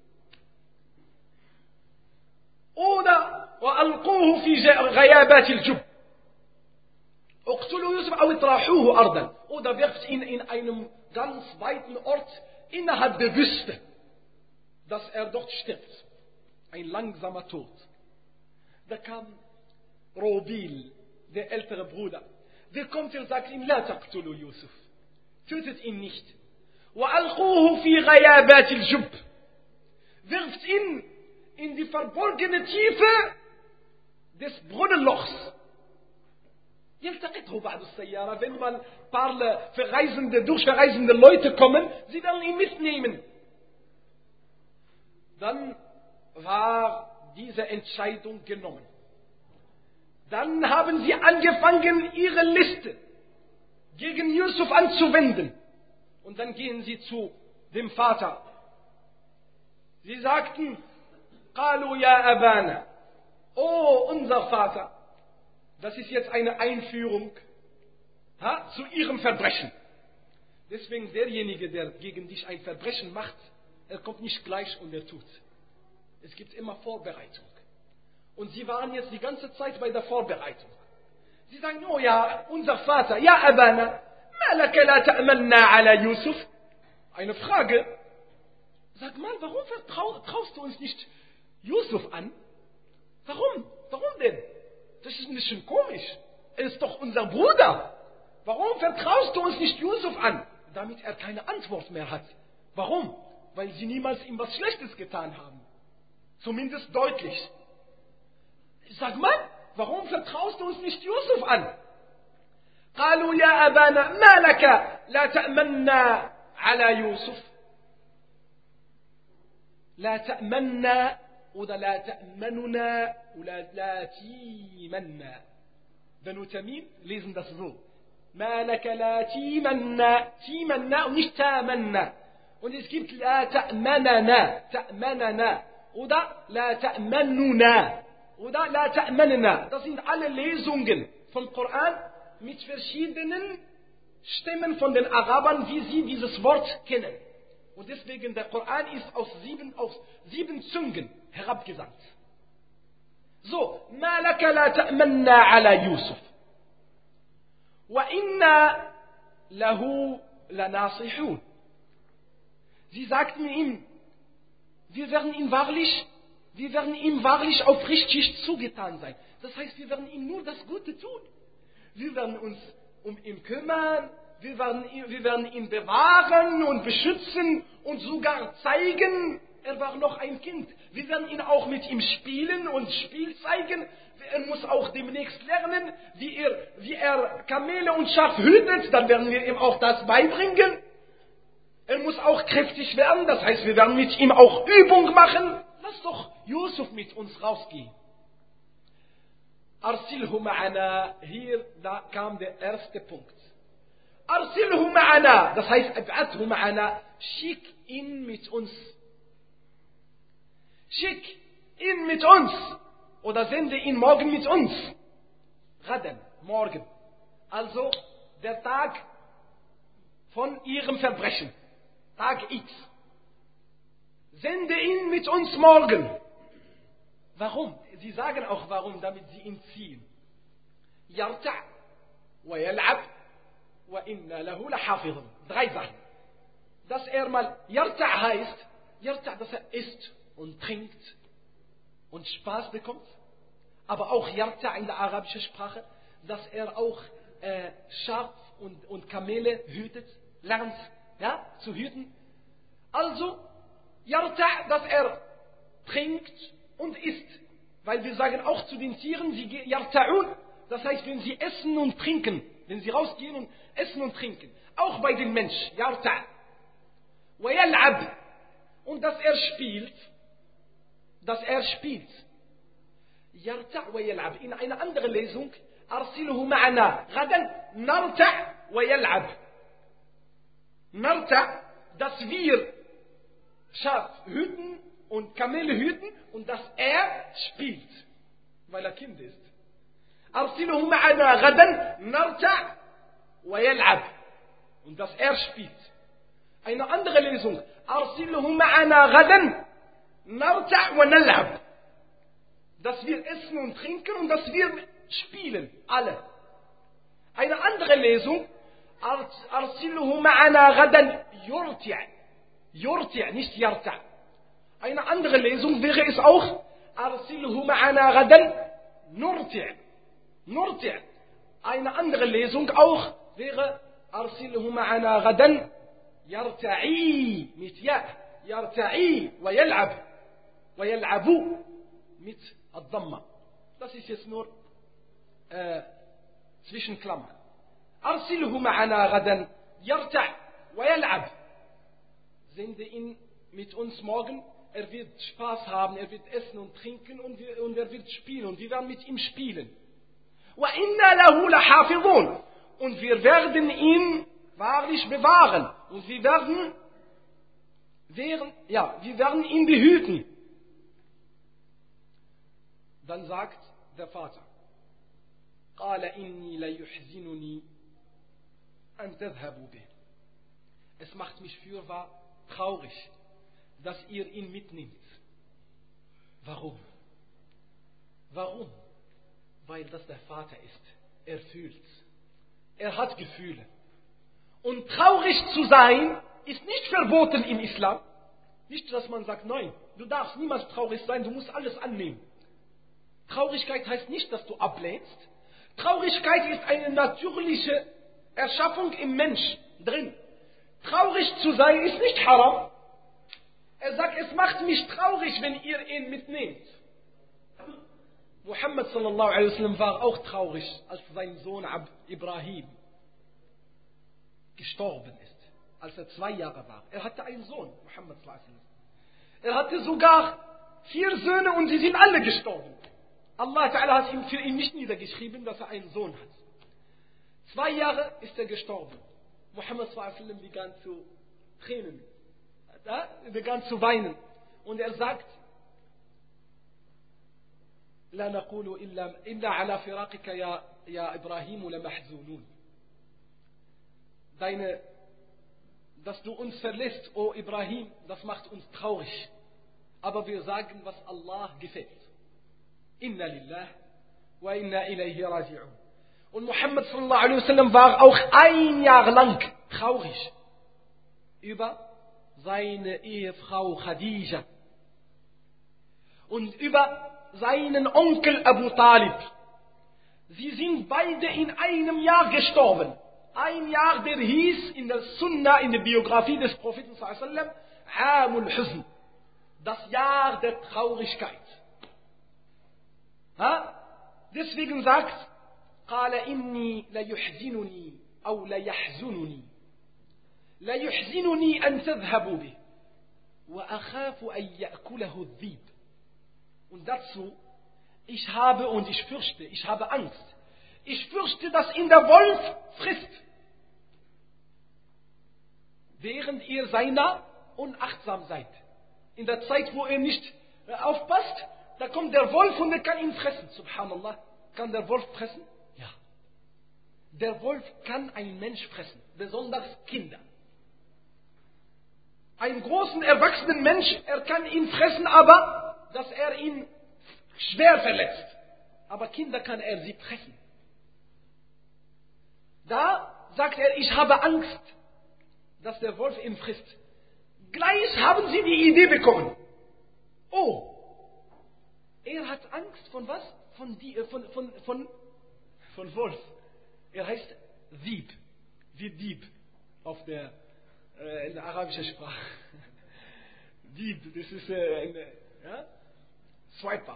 Oder وألقوه في غيابات الجب. اقتلوا يوسف أو اطرحوه أرضا. Oder wirft ihn in einem ganz weiten Ort innerhalb der Wüste, dass er dort stirbt. Ein langsamer Tod. Da kam Robil, der ältere Bruder. Der kommt und sagt ihm, لا تقتلوا يوسف. Tötet ihn nicht. وألقوه في غيابات الجب. Wirft ihn in die verborgene Tiefe des Brunnenlochs. Wenn mal ein paar durchverreisende Leute kommen, sie werden ihn mitnehmen. Dann war diese Entscheidung genommen. Dann haben sie angefangen, ihre Liste gegen Yusuf anzuwenden. Und dann gehen sie zu dem Vater. Sie sagten, قالوا يا أبانا, oh unser Vater. Das ist jetzt eine Einführung zu ihrem Verbrechen. Deswegen derjenige, der gegen dich ein Verbrechen macht, er kommt nicht gleich und er tut. Es gibt immer Vorbereitung. Und sie waren jetzt die ganze Zeit bei der Vorbereitung. Sie sagen, oh ja, unser Vater, ja Abana, ma laka la ta'manna ala Yusuf? Eine Frage. Sag mal, warum vertraust du uns nicht Yusuf an? Warum? Warum denn? Das ist ein bisschen komisch. Er ist doch unser Bruder. Warum vertraust du uns nicht Yusuf an? Damit er keine Antwort mehr hat. Warum? Weil sie niemals ihm was Schlechtes getan haben. Zumindest deutlich. Sag mal, warum vertraust du uns nicht Yusuf an? قالوا يا أبانا ما لك لا تأمنا على يوسف. لا تأمنا oder لا تأمننا oder لا تيمنا. Banu Tamim lesen das so. ما لك لا تيمنا. تيمنا und nicht تامنا. Und es gibt لا تأمننا. تأمننا. Oder لا تأمننا. Oder لا تأمننا. Das sind alle Lesungen vom Koran mit verschiedenen Stimmen von den Arabern, wie sie dieses Wort kennen. Und deswegen der Koran ist auf sieben Zungen herabgesandt. So, ما لك لا تأمنا على يوسف وإنا له لناصحون. Sie sagten ihm, wir werden ihm wahrlich aufrichtig zugetan sein. Das heißt, wir werden ihm nur das Gute tun. Wir werden uns um ihn kümmern, wir werden ihn bewahren und beschützen und sogar zeigen, er war noch ein Kind. Wir werden ihn auch mit ihm spielen und Spiel zeigen. Er muss auch demnächst lernen, wie er Kamele und Schaf hütet. Dann werden wir ihm auch das beibringen. Er muss auch kräftig werden. Das heißt, wir werden mit ihm auch Übung machen. Lass doch Yusuf mit uns rausgehen. Arsilhu ma'ana. Hier, da kam der erste Punkt. Arsilhu ma'ana. Das heißt, ab'athu ma'ana. Schick ihn mit uns. Schick ihn mit uns. Oder sende ihn morgen mit uns. Gadan, morgen. Also der Tag von ihrem Verbrechen. Tag X. Sende ihn mit uns morgen. Warum? Sie sagen auch warum, damit sie ihn ziehen. Yarta' wa yal'ab wa inna lahu lahafidhun. 3 Sachen. Dass er mal Yarta' heißt, Yarta', dass er isst und trinkt und Spaß bekommt. Aber auch Yarta' in der arabischen Sprache, dass er auch Schaf und Kamele hütet, lernt, ja, zu hüten. Also Yarta', dass er trinkt und isst. Weil wir sagen auch zu den Tieren, sie Yarta'un, das heißt, wenn sie essen und trinken, wenn sie rausgehen und essen und trinken. Auch bei den Menschen, Yarta'. Wa yal'ab. Und dass er spielt. Yarta' wa yal'ab. In einer anderen Lesung, Arsilhu ma'ana. Gadan narta' wa yal'ab. Narta', dass wir Schaf hüten und Kamele hüten und dass er spielt, weil er Kind ist. Arsilhu ma'ana gadan narta' wa yal'ab. Und dass er spielt. Eine andere Lesung. Arsilhu ma'ana gadan narta' wa nal'ab. Dass wir essen und trinken und dass wir spielen. Alle. Eine andere Lesung. Arsilhu ma'ana gadan yurti'. Yurti', nicht yarta'. Eine andere Lesung wäre es auch. Arsilhu ma'ana gadan nurti'. Nurti'. Eine andere Lesung auch wäre. Arsilhu ma'ana gadan yarta'i. Mit ya. Yarta'i wa yal'ab. Wa yal'abu. Mit Ad-Damma. Das ist jetzt nur zwischen Klammern. Arsilhu ma'ana gadan yarta' wa yal'ab. Sende ihn mit uns morgen. Er wird Spaß haben, er wird essen und trinken und er wird spielen. Und wir werden mit ihm spielen. Wa inna lahu lahafidhun. Und wir werden ihn wahrlich bewahren. Und wir werden ihn behüten. Dann sagt der Vater, قال إني ليحزنني أن تذهبوا به. Es macht mich fürwahr traurig, dass ihr ihn mitnimmt. Warum? Warum? Weil das der Vater ist. Er fühlt. Er hat Gefühle. Und traurig zu sein ist nicht verboten im Islam. Nicht, dass man sagt, nein, du darfst niemals traurig sein, du musst alles annehmen. Traurigkeit heißt nicht, dass du ablehnst. Traurigkeit ist eine natürliche Erschaffung im Mensch drin. Traurig zu sein ist nicht haram. Er sagt, es macht mich traurig, wenn ihr ihn mitnehmt. Muhammad sallallahu alaihi wasallam war auch traurig, als sein Sohn Ibrahim gestorben ist, als er 2 Jahre war. Er hatte einen Sohn, Muhammad sallallahu alaihi wasallam. Er hatte sogar 4 Söhne und sie sind alle gestorben. Allah Ta'ala hat für ihn nicht niedergeschrieben, dass er einen Sohn hat. 2 Jahre ist er gestorben. Muhammad sallallahu alaihi wasallam begann zu tränen, begann zu weinen. Und er sagt, لا نقول إلا على فراقك يا إبراهيم لمحزونون. Dass du uns verlässt, o Ibrahim, das macht uns traurig. Aber wir sagen, was Allah gefällt. Inna lillah wa inna ilayhi raji'un. Und Muhammad sallallahu alaihi wasallam war auch 1 Jahr lang traurig über seine Ehefrau Khadija und über seinen Onkel Abu Talib. Sie sind beide in einem Jahr gestorben. Ein Jahr, der hieß in der Sunna, in der Biografie des Propheten sallallahu alaihi wasallam, Amul Huzn, das Jahr der Traurigkeit. Deswegen sagt, قال إني ليحزنني أو ليحزنني ليحزنني أن تذهبوا به وأخاف أن يأكله الذئب. Und dazu, ich habe und ich fürchte, ich habe Angst. Ich fürchte, dass ihn der Wolf frisst, während ihr seiner unachtsam seid. In der Zeit, wo ihr nicht aufpasst, da kommt der Wolf und er kann ihn fressen. Subhanallah. Kann der Wolf fressen? Ja. Der Wolf kann einen Mensch fressen, besonders Kinder. Einen großen, erwachsenen Mensch, er kann ihn fressen, aber dass er ihn schwer verletzt. Aber Kinder kann er sie treffen. Da sagt er, ich habe Angst, dass der Wolf ihn frisst. Gleich haben sie die Idee bekommen. Oh, er hat Angst von was? Von Wolf. Er heißt Dieb, wie Dieb in der arabischen Sprache. Dieb, das ist Swiper.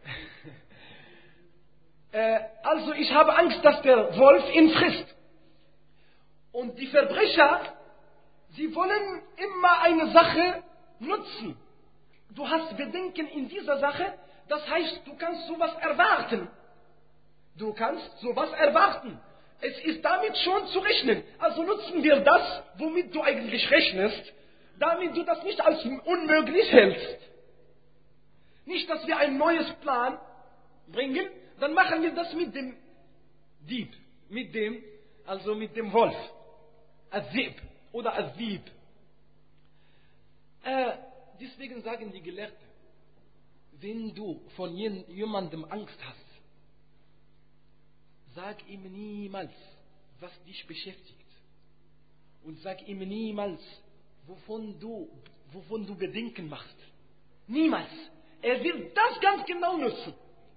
Also ich habe Angst, dass der Wolf ihn frisst. Und die Verbrecher, sie wollen immer eine Sache nutzen. Du hast Bedenken in dieser Sache, das heißt, du kannst sowas erwarten. Du kannst sowas erwarten. Es ist damit schon zu rechnen. Also nutzen wir das, womit du eigentlich rechnest, damit du das nicht als unmöglich hältst. Nicht, dass wir ein neues Plan bringen, dann machen wir das mit dem Dieb, mit dem Wolf. Azib oder Azib. Deswegen sagen die Gelehrten, wenn du von jemandem Angst hast, sag ihm niemals, was dich beschäftigt. Und sag ihm niemals, wovon du Bedenken machst. Niemals. Er wird das ganz genau nutzen.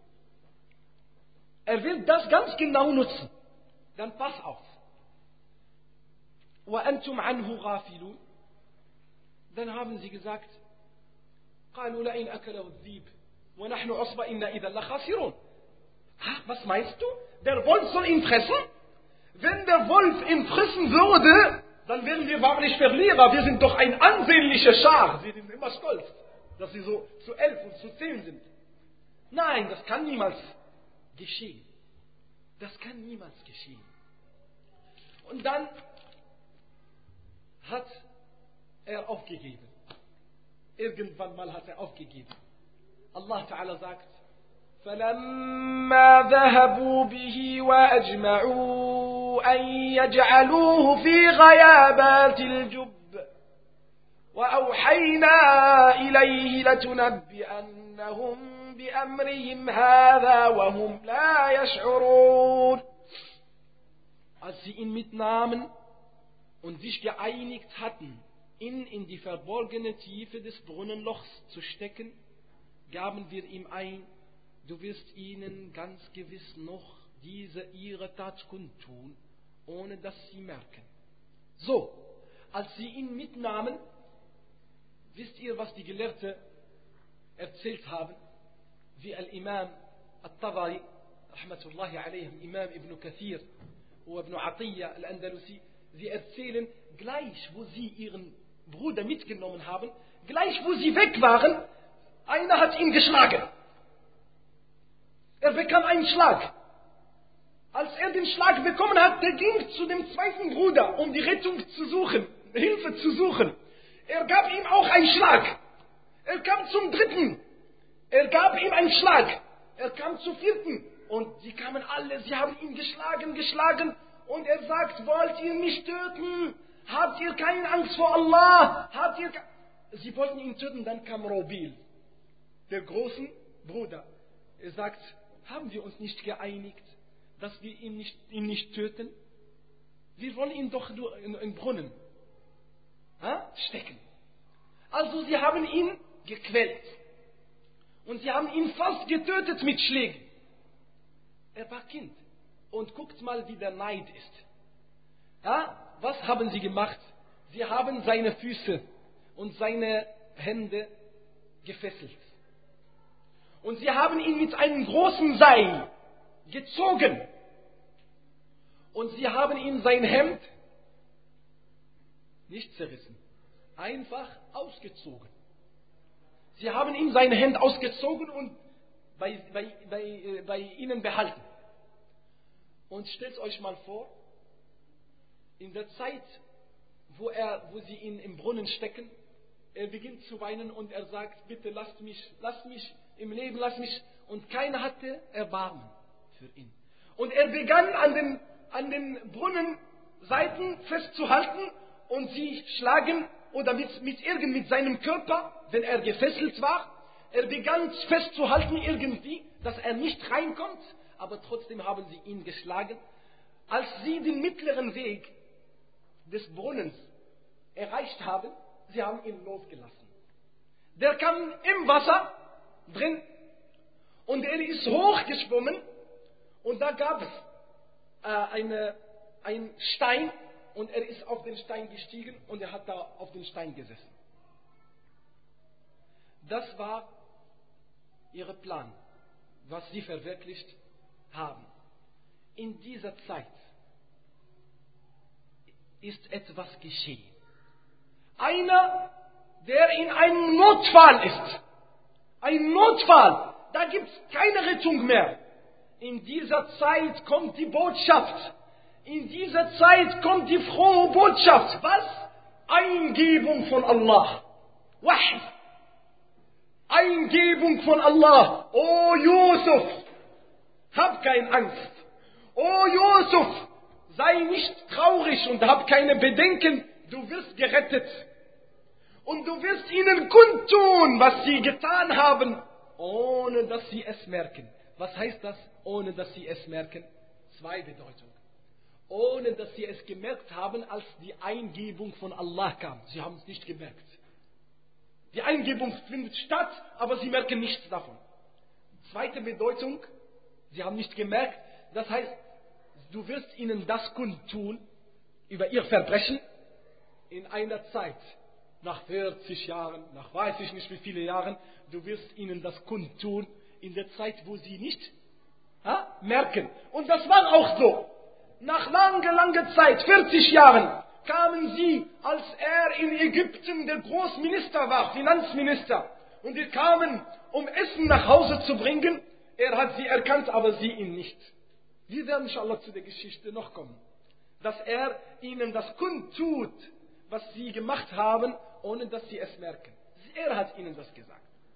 Dann pass auf. وَأَنْتُمْ عَنْهُ غَافِلُونَ. Dann haben sie gesagt, قالوا لئن أكله الذئب ونحن عصبة إنا إذا لخاسرون. Was meinst du? Der Wolf soll ihn fressen? Wenn der Wolf ihn fressen würde, dann wären wir wahrlich Verlierer. Wir sind doch ein ansehnlicher Schar. Sie sind immer stolz, dass sie so zu 11 und zu 10 sind. Nein, das kann niemals geschehen. Und dann hat er aufgegeben. Irgendwann mal hat er aufgegeben. Allah Ta'ala sagt, فَلَمَّا ذَهَبُوا بِهِ وَأَجْمَعُوا أَن يَجْعَلُوهُ فِي غَيَابَاتِ الْجُبِّ وَأَوْحَيْنَا إِلَيْهِ لَتُنَبِّئَنَّهُم بِأَمْرِهِمْ هَذَا وَهُمْ لَا يَشْعُرُونَ. Als sie ihn mitnahmen und sich geeinigt hatten, ihn in die verborgene Tiefe des Brunnenlochs zu stecken, gaben wir ihm ein, du wirst ihnen ganz gewiss noch ihre Tat kundtun, ohne dass sie merken. So, als sie ihn mitnahmen, wisst ihr, was die Gelehrten erzählt haben, wie Al-Imam At-Tabari, rahmatullahi alayhim, Imam Ibn Kathir und Ibn Atiyya Al-Andalusi, sie erzählen, gleich wo sie ihren Bruder mitgenommen haben, gleich wo sie weg waren, einer hat ihn geschlagen. Er bekam einen Schlag. Als er den Schlag bekommen hat, der ging zu dem zweiten Bruder, um die Rettung zu suchen, Hilfe zu suchen. Er gab ihm auch einen Schlag. Er kam zum dritten. Er gab ihm einen Schlag. Er kam zum vierten. Und sie kamen alle, sie haben ihn geschlagen. Und er sagt, wollt ihr mich töten? Habt ihr keine Angst vor Allah? Sie wollten ihn töten, dann kam Rabil, der große Bruder. Er sagt, haben wir uns nicht geeinigt, dass wir ihn nicht töten? Wir wollen ihn doch nur in den Brunnen stecken. Also sie haben ihn gequält. Und sie haben ihn fast getötet mit Schlägen. Er war Kind. Und guckt mal, wie der Neid ist. Was haben sie gemacht? Sie haben seine Füße und seine Hände gefesselt. Und sie haben ihn mit einem großen Seil gezogen. Und sie haben ihm sein Hemd nicht zerrissen, einfach ausgezogen. Sie haben ihm sein Hemd ausgezogen und bei ihnen behalten. Und stellt euch mal vor, in der Zeit, wo sie ihn im Brunnen stecken, er beginnt zu weinen und er sagt, bitte lasst mich im Leben, lasst mich. Und keiner hatte Erbarmen für ihn. Und er begann an den Brunnenseiten festzuhalten und sie schlagen oder mit seinem Körper, wenn er gefesselt war. Er begann festzuhalten irgendwie, dass er nicht reinkommt, aber trotzdem haben sie ihn geschlagen. Als sie den mittleren Weg des Brunnens erreicht haben, sie haben ihn losgelassen. Der kam im Wasser drin und er ist hochgeschwommen und da gab es einen Stein und er ist auf den Stein gestiegen und er hat da auf den Stein gesessen. Das war ihr Plan, was sie verwirklicht haben. In dieser Zeit ist etwas geschehen. Einer, der in einem Notfall ist. Ein Notfall. Da gibt es keine Rettung mehr. In dieser Zeit kommt die Botschaft. In dieser Zeit kommt die frohe Botschaft. Was? Eingebung von Allah. Wahy. Eingebung von Allah. O Yusuf, hab keine Angst. O Yusuf, sei nicht traurig und hab keine Bedenken. Du wirst gerettet. Und du wirst ihnen kundtun, was sie getan haben, ohne dass sie es merken. Was heißt das, ohne dass sie es merken? Zwei Bedeutungen. Ohne dass sie es gemerkt haben, als die Eingebung von Allah kam. Sie haben es nicht gemerkt. Die Eingebung findet statt, aber sie merken nichts davon. Zweite Bedeutung, sie haben nicht gemerkt, das heißt, du wirst ihnen das kundtun über ihr Verbrechen in einer Zeit. Nach 40 Jahren, nach weiß ich nicht wie viele Jahren, du wirst ihnen das kundtun in der Zeit, wo sie nicht merken. Und das war auch so. Nach langer Zeit, 40 Jahren, kamen sie, als er in Ägypten der Großminister war, Finanzminister. Und die kamen, um Essen nach Hause zu bringen. Er hat sie erkannt, aber sie ihn nicht. Wir werden inshallah zu der Geschichte noch kommen. Dass er ihnen das kundtut, was sie gemacht haben, ohne dass sie es merken. Er hat ihnen das gesagt.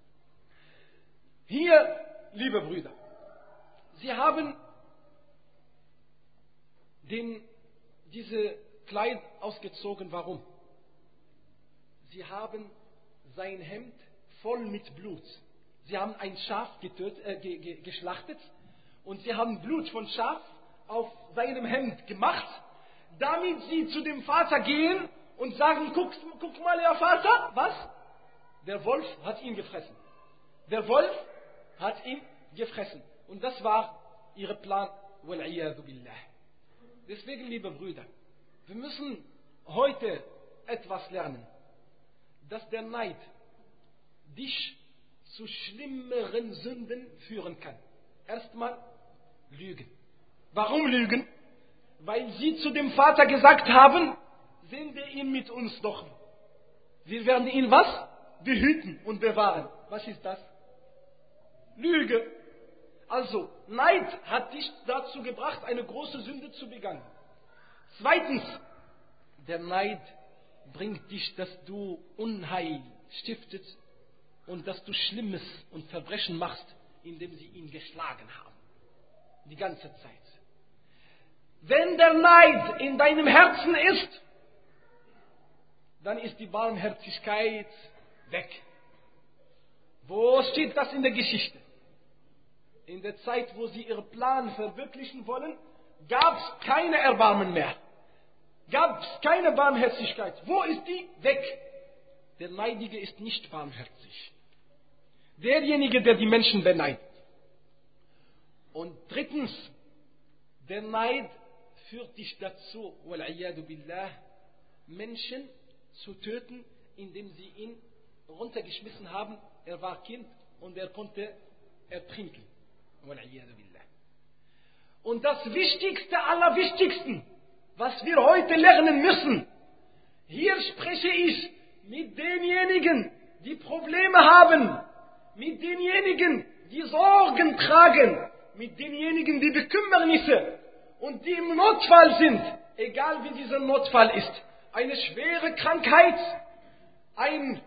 Hier, liebe Brüder, sie haben diese Kleid ausgezogen. Warum? Sie haben sein Hemd voll mit Blut. Sie haben ein Schaf geschlachtet und sie haben Blut von Schaf auf seinem Hemd gemacht, damit sie zu dem Vater gehen und sagen, guck mal, Herr Vater, was? Der Wolf hat ihn gefressen. Der Wolf hat ihn gefressen. Und das war ihr Plan. Wal-'iyadhu billah. Deswegen, liebe Brüder, wir müssen heute etwas lernen, dass der Neid dich zu schlimmeren Sünden führen kann. Erstmal Lügen. Warum Lügen? weil sie zu dem Vater gesagt haben, sende ihn mit uns doch. Wir werden ihn was? Behüten und bewahren. Was ist das? Lüge. Also, Neid hat dich dazu gebracht, eine große Sünde zu begehen. Zweitens, der Neid bringt dich, dass du Unheil stiftest und dass du Schlimmes und Verbrechen machst, indem sie ihn geschlagen haben. Die ganze Zeit. Wenn der Neid in deinem Herzen ist, dann ist die Barmherzigkeit weg. Wo steht das in der Geschichte? In der Zeit, wo sie ihren Plan verwirklichen wollen, gab es keine Erbarmen mehr. Gab es keine Barmherzigkeit. Wo ist die? Weg. Der Neidige ist nicht barmherzig. Derjenige, der die Menschen beneidet. Und drittens, der Neid führt dich dazu, wal-iyadu billah, Menschen zu töten, indem sie ihn runtergeschmissen haben. Er war Kind und er konnte ertrinken. Wal-iyadu billah. Und das Wichtigste aller Wichtigsten, was wir heute lernen müssen, hier spreche ich mit denjenigen, die Probleme haben, mit denjenigen, die Sorgen tragen, mit denjenigen, die Bekümmernisse und die im Notfall sind, egal wie dieser Notfall ist. Eine schwere Krankheit, ein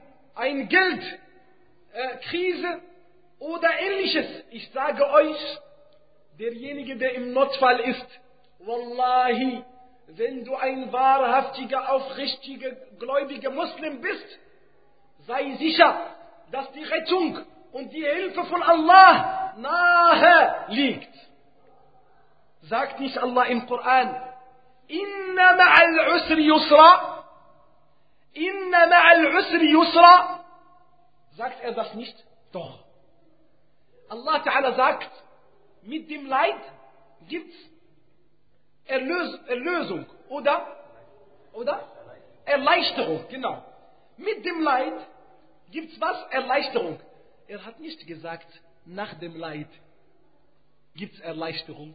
Geldkrise oder ähnliches. Ich sage euch, derjenige, der im Notfall ist, Wallahi, wenn du ein wahrhaftiger, aufrichtiger, gläubiger Muslim bist, sei sicher, dass die Rettung und die Hilfe von Allah nahe liegt. Sagt nicht Allah im Koran, Inna ma'al usri yusra? Inna ma'al usri yusra? Sagt er das nicht? Doch. Allah Ta'ala sagt, mit dem Leid gibt's Erlösung oder Erleichterung, genau. Mit dem Leid gibt's was? Erleichterung. Er hat nicht gesagt, nach dem Leid gibt's Erleichterung.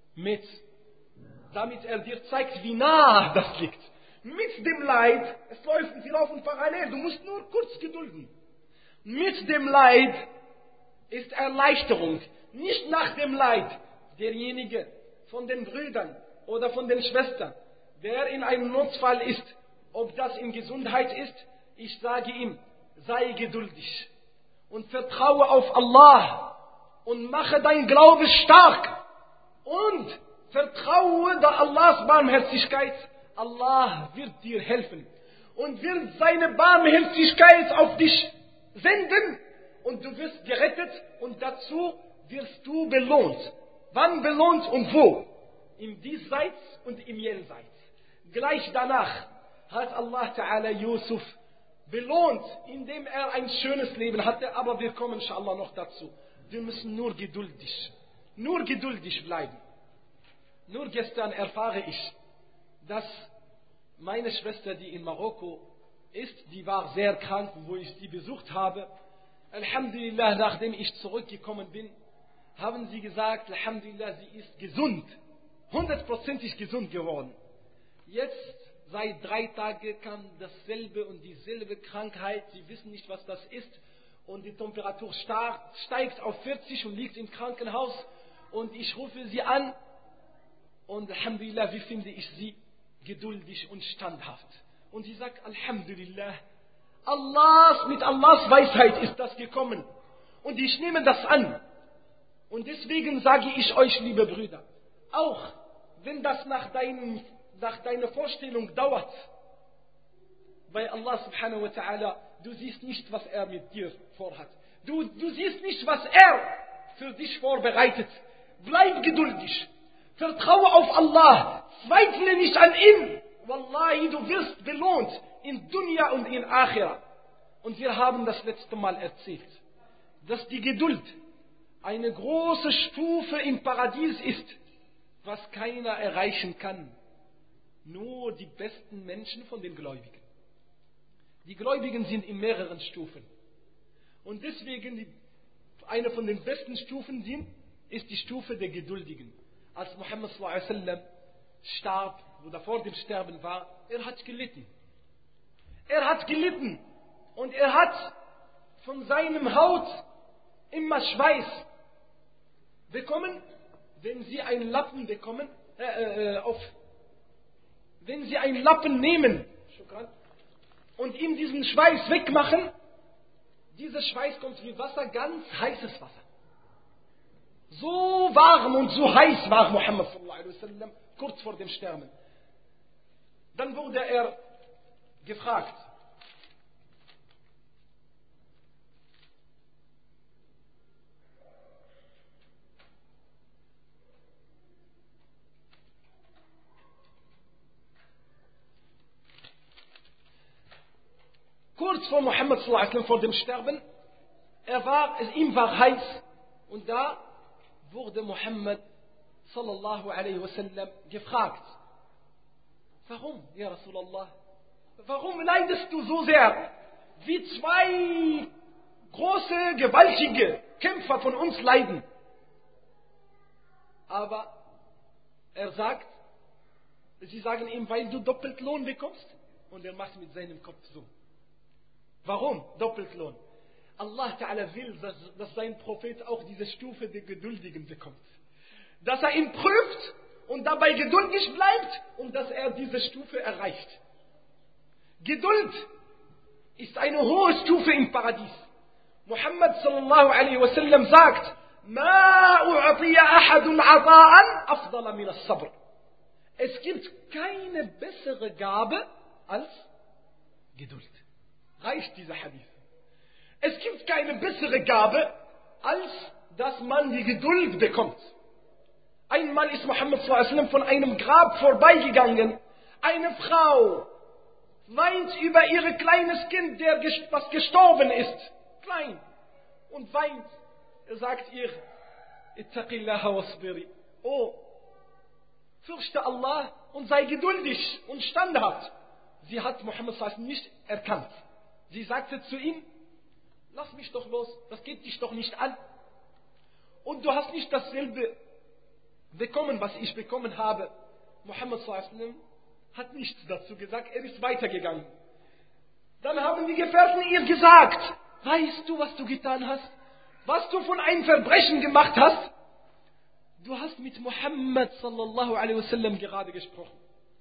Damit er dir zeigt, wie nah das liegt. Mit dem Leid, sie laufen parallel, du musst nur kurz gedulden. Mit dem Leid ist Erleichterung. Nicht nach dem Leid. Derjenige von den Brüdern oder von den Schwestern, der in einem Notfall ist, ob das in Gesundheit ist, ich sage ihm, sei geduldig und vertraue auf Allah und mache dein Glaube stark und vertraue da Allahs Barmherzigkeit. Allah wird dir helfen und wird seine Barmherzigkeit auf dich senden und du wirst gerettet und dazu wirst du belohnt. Wann belohnt und wo? Im Diesseits und im Jenseits. Gleich danach hat Allah Ta'ala Yusuf belohnt, indem er ein schönes Leben hatte, aber wir kommen inshallah noch dazu. Wir müssen nur geduldig bleiben. Nur gestern erfahre ich, dass meine Schwester, die in Marokko ist, die war sehr krank, wo ich sie besucht habe. Alhamdulillah, nachdem ich zurückgekommen bin, haben sie gesagt, Alhamdulillah, sie ist gesund, 100%ig gesund geworden. Jetzt, seit 3 Tagen kam dasselbe und dieselbe Krankheit, sie wissen nicht, was das ist, und die Temperatur steigt auf 40 und liegt im Krankenhaus, und ich rufe sie an, und Alhamdulillah, wie finde ich sie? Geduldig und standhaft. Und sie sagt, Alhamdulillah, mit Allahs Weisheit ist das gekommen. Und ich nehme das an. Und deswegen sage ich euch, liebe Brüder, auch wenn das nach deiner Vorstellung dauert, bei Allah subhanahu wa ta'ala, du siehst nicht, was er mit dir vorhat. Du siehst nicht, was er für dich vorbereitet. Bleib geduldig. Vertraue auf Allah. Zweifle nicht an ihm. Wallahi, du wirst belohnt in Dunya und in Akhirah. Und wir haben das letzte Mal erzählt, dass die Geduld eine große Stufe im Paradies ist, was keiner erreichen kann. Nur die besten Menschen von den Gläubigen. Die Gläubigen sind in mehreren Stufen. Und deswegen, eine von den besten Stufen ist die Stufe der Geduldigen. Als Muhammad sallallahu alaihi wasallam starb oder vor dem Sterben war, er hat gelitten. Er hat gelitten und er hat von seinem Haut immer Schweiß bekommen, wenn sie einen Lappen bekommen, wenn sie einen Lappen nehmen und ihm diesen Schweiß wegmachen, dieser Schweiß kommt wie Wasser, ganz heißes Wasser. So warm und so heiß war Muhammad sallallahu alaihi wasallam kurz vor dem Sterben. Dann wurde er gefragt, kurz vor Muhammad sallallahu alaihi wasallam vor dem Sterben, ihm war heiß und da wurde Muhammad sallallahu alaihi wasallam gefragt, warum, ja Rasulallah, warum leidest du so sehr, wie zwei große, gewaltige Kämpfer von uns leiden? Aber er sagt, sie sagen ihm, weil du doppelt Lohn bekommst, und er macht mit seinem Kopf so. Warum doppelt Lohn? Allah Ta'ala will, dass sein Prophet auch diese Stufe der Geduldigen bekommt. Dass er ihn prüft und dabei geduldig bleibt und dass er diese Stufe erreicht. Geduld ist eine hohe Stufe im Paradies. Muhammad sallallahu alaihi wasallam sagt, Ma u'atiya ahadun ata'an afdala min as-sabr. Es gibt keine bessere Gabe als Geduld. Reicht dieser Hadith. Es gibt keine bessere Gabe, als dass man die Geduld bekommt. Einmal ist Muhammad sallallahu alaihi wasallam von einem Grab vorbeigegangen. Eine Frau weint über ihr kleines Kind, was gestorben ist. Klein. Und weint. Er sagt ihr, Ittaqillaha wasbiri. Oh, fürchte Allah und sei geduldig und standhaft. Sie hat Muhammad sallallahu alaihi wasallam nicht erkannt. Sie sagte zu ihm, lass mich doch los, das geht dich doch nicht an. Und du hast nicht dasselbe bekommen, was ich bekommen habe. Muhammad sallallahu alaihi wasallam hat nichts dazu gesagt, er ist weitergegangen. Dann haben die Gefährten ihr gesagt, weißt du, was du getan hast? Was du von einem Verbrechen gemacht hast? Du hast mit Muhammad sallallahu alaihi wasallam gerade gesprochen.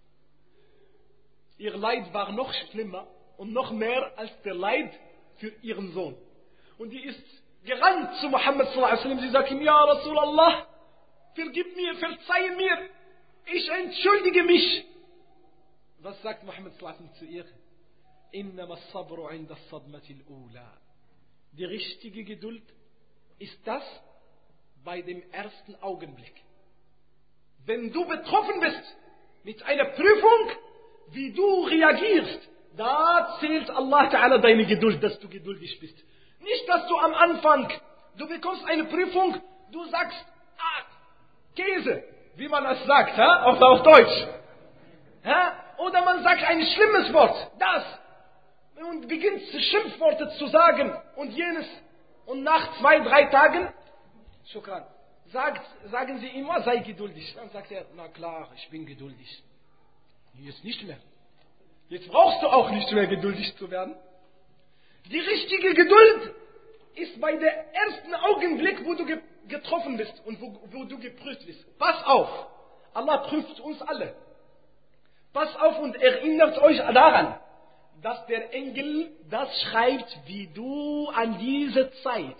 Ihr Leid war noch schlimmer und noch mehr als der Leid für ihren Sohn. Und die ist gerannt zu Muhammad sallallahu alaihi wasallam. Sie sagt ihm, ja Rasulallah, vergib mir, verzeihe mir, ich entschuldige mich. Was sagt Muhammad sallallahu alaihi wasallam zu ihr? Innama as-sabru 'inda as-sadmati al-ula. Die richtige Geduld ist das bei dem ersten Augenblick. Wenn du betroffen bist mit einer Prüfung, wie du reagierst, da zählt Allah Ta'ala deine Geduld, dass du geduldig bist. Nicht, dass du am Anfang, du bekommst eine Prüfung, du sagst, Käse, wie man das sagt, auf Deutsch. Oder man sagt ein schlimmes Wort, das, und beginnt Schimpfworte zu sagen und jenes. Und nach 2-3 Tagen, Shukran, sagen sie immer, sei geduldig. Dann sagt er, na klar, ich bin geduldig. Jetzt nicht mehr. Jetzt brauchst du auch nicht mehr geduldig zu werden. Die richtige Geduld ist bei der ersten Augenblick, wo du getroffen bist und wo du geprüft bist. Pass auf, Allah prüft uns alle. Pass auf und erinnert euch daran, dass der Engel das schreibt, wie du an diese Zeit,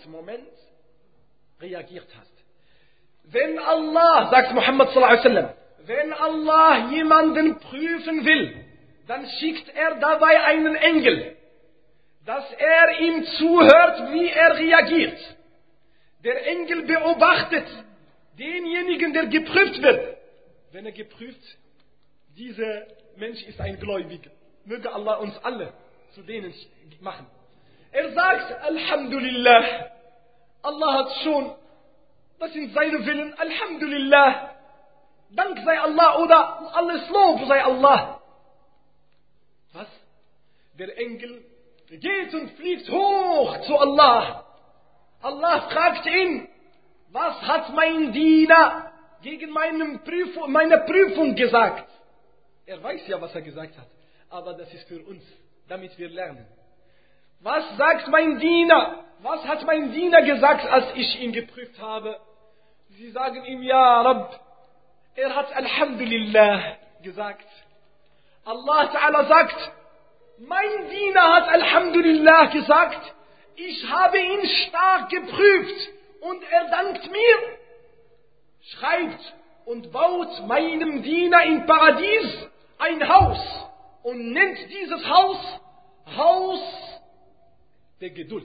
reagiert hast. Wenn Allah, sagt Muhammad sallallahu alaihi wasallam, wenn Allah jemanden prüfen will, dann schickt er dabei einen Engel, dass er ihm zuhört, wie er reagiert. Der Engel beobachtet denjenigen, der geprüft wird. Wenn er geprüft, dieser Mensch ist ein Gläubiger. Möge Allah uns alle zu denen machen. Er sagt, Alhamdulillah, Allah hat schon, das sind seine Willen, Alhamdulillah, Dank sei Allah oder alles Lob sei Allah. Was? Der Engel geht und fliegt hoch zu Allah. Allah fragt ihn, was hat mein Diener gegen meine Prüfung gesagt. Er weiß ja, was er gesagt hat. Aber das ist für uns, damit wir lernen. Was sagt mein Diener? Was hat mein Diener gesagt, als ich ihn geprüft habe? Sie sagen ihm, ja Rabb. Er hat Alhamdulillah gesagt. Allah Ta'ala sagt, mein Diener hat Alhamdulillah gesagt. Ich habe ihn stark geprüft und er dankt mir. Schreibt und baut meinem Diener im Paradies ein Haus und nennt dieses Haus Haus der Geduld.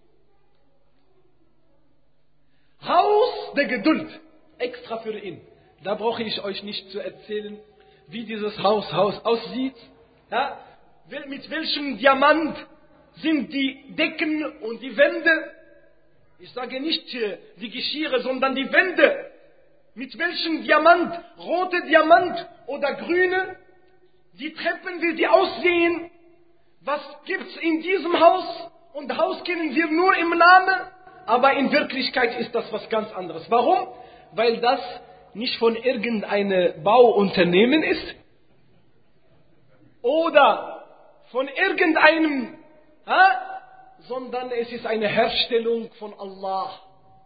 Haus der Geduld. Extra für ihn. Da brauche ich euch nicht zu erzählen, wie dieses Haus aussieht. Ja? Mit welchem Diamant sind die Decken und die Wände. Ich sage nicht die Geschirre, sondern die Wände. Mit welchem Diamant, rote Diamant oder grüne. Die Treppen, wie die aussehen. Was gibt's in diesem Haus? Und Haus kennen wir nur im Namen. Aber in Wirklichkeit ist das was ganz anderes. Warum? Weil das nicht von irgendeinem Bauunternehmen ist. Oder von irgendeinem, sondern es ist eine Herstellung von Allah.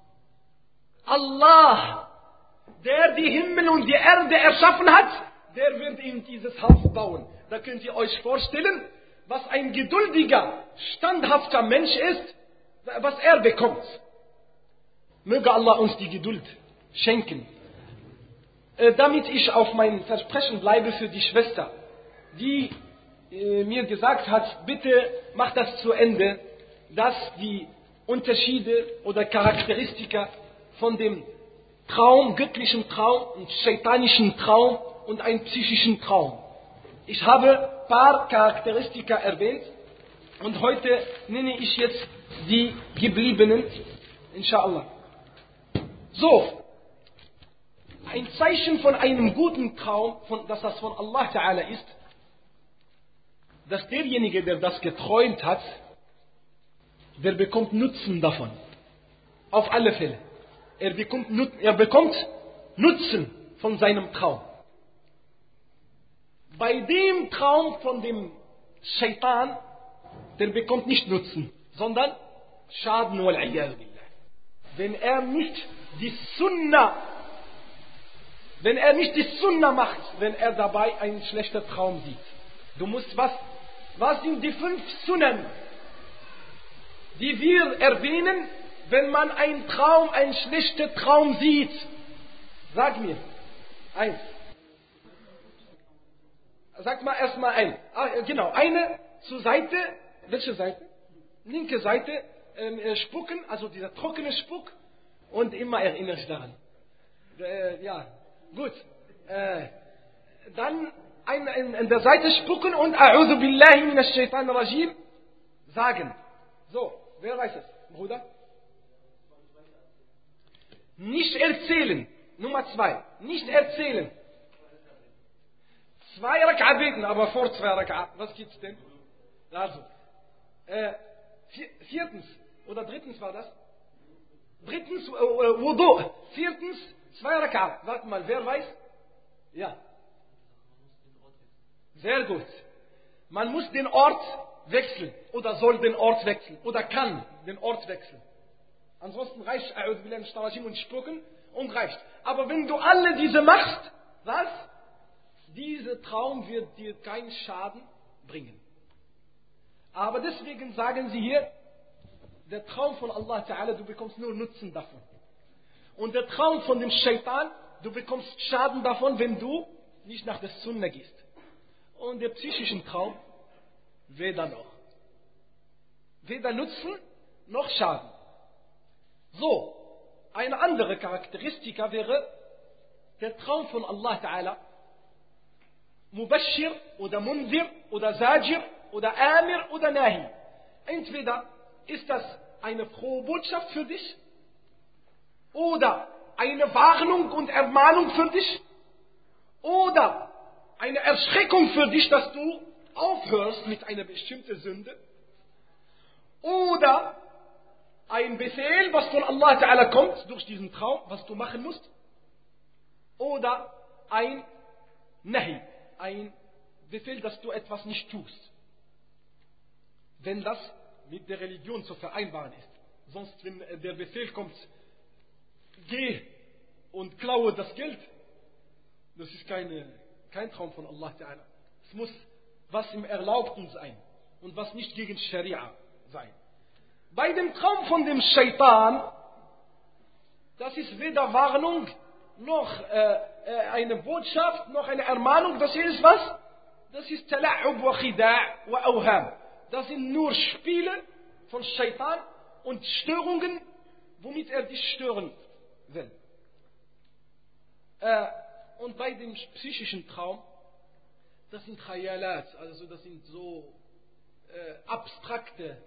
Allah, der die Himmel und die Erde erschaffen hat, der wird in dieses Haus bauen. Da könnt ihr euch vorstellen, was ein geduldiger, standhafter Mensch ist, was er bekommt. Möge Allah uns die Geduld schenken. Damit ich auf mein Versprechen bleibe für die Schwester, die mir gesagt hat, bitte mach das zu Ende, dass die Unterschiede oder Charakteristika von dem Traum, göttlichen Traum und schaitanischen Traum und einem psychischen Traum. Ich habe ein paar Charakteristika erwähnt und heute nenne ich jetzt die gebliebenen, inshallah. So, ein Zeichen von einem guten Traum, dass das von Allah Ta'ala ist, dass derjenige, der das geträumt hat, der bekommt Nutzen davon. Auf alle Fälle. Er bekommt Nutzen von seinem Traum. Bei dem Traum von dem Shaitan, der bekommt nicht Nutzen, sondern Schaden wal-'iyadhu billah. Wenn er nicht die Sunnah macht, wenn er dabei einen schlechten Traum sieht. Du musst was sind die 5 Sunnen, die wir erwähnen, wenn man einen schlechten Traum sieht? Sag mir. 1. Sag mal erstmal ein. Genau, eine zur Seite. Welche Seite? Linke Seite. Spucken, also dieser trockene Spuck. Und immer erinnere ich daran. Ja, gut. Dann an der Seite spucken und A'udhu billahi minash shaitanir rajim sagen. So, wer weiß es? Bruder? Nicht erzählen. Nummer 2. Nicht erzählen. 2 Raka'a beten, aber vor 2 Raka'a. Was gibt's denn? Also. 4. oder 3. war das? 3. Wudu. 4. 2 Raka'a. Warte mal, wer weiß? Ja. Sehr gut. Man muss den Ort wechseln. Oder soll den Ort wechseln. Oder kann den Ort wechseln. Ansonsten reicht A'udhu billahi minash shaitanir rajim und spucken und reicht. Aber wenn du alle diese machst, was? Dieser Traum wird dir keinen Schaden bringen. Aber deswegen sagen sie hier, der Traum von Allah Ta'ala, du bekommst nur Nutzen davon. Und der Traum von dem Shaitan, du bekommst Schaden davon, wenn du nicht nach der Sunna gehst. Und der psychische Traum, weder noch. Weder Nutzen, noch Schaden. So, eine andere Charakteristika wäre der Traum von Allah Ta'ala. Mubashir oder Mundir oder Zajir oder Amir oder Nahi. Entweder ist das eine frohe Botschaft für dich oder eine Warnung und Ermahnung für dich oder eine Erschreckung für dich, dass du aufhörst mit einer bestimmten Sünde oder ein Befehl, was von Allah Ta'ala kommt durch diesen Traum, was du machen musst. oder ein Nahi, ein Befehl, dass du etwas nicht tust. Wenn das mit der Religion zu vereinbaren ist. Sonst, wenn der Befehl kommt, geh und klaue das Geld, das ist kein Traum von Allah Ta'ala. Es muss was im Erlaubten sein und was nicht gegen Scharia sein. Bei dem Traum von dem Shaitan, das ist weder Warnung, noch eine Botschaft, noch eine Ermahnung. Das hier ist was? Das ist Tala'ub wa Khida' wa Awham. Das sind nur Spiele von Shaitan und Störungen, womit er dich stören will. Und bei dem psychischen Traum, das sind Khayalat, also das sind so abstrakte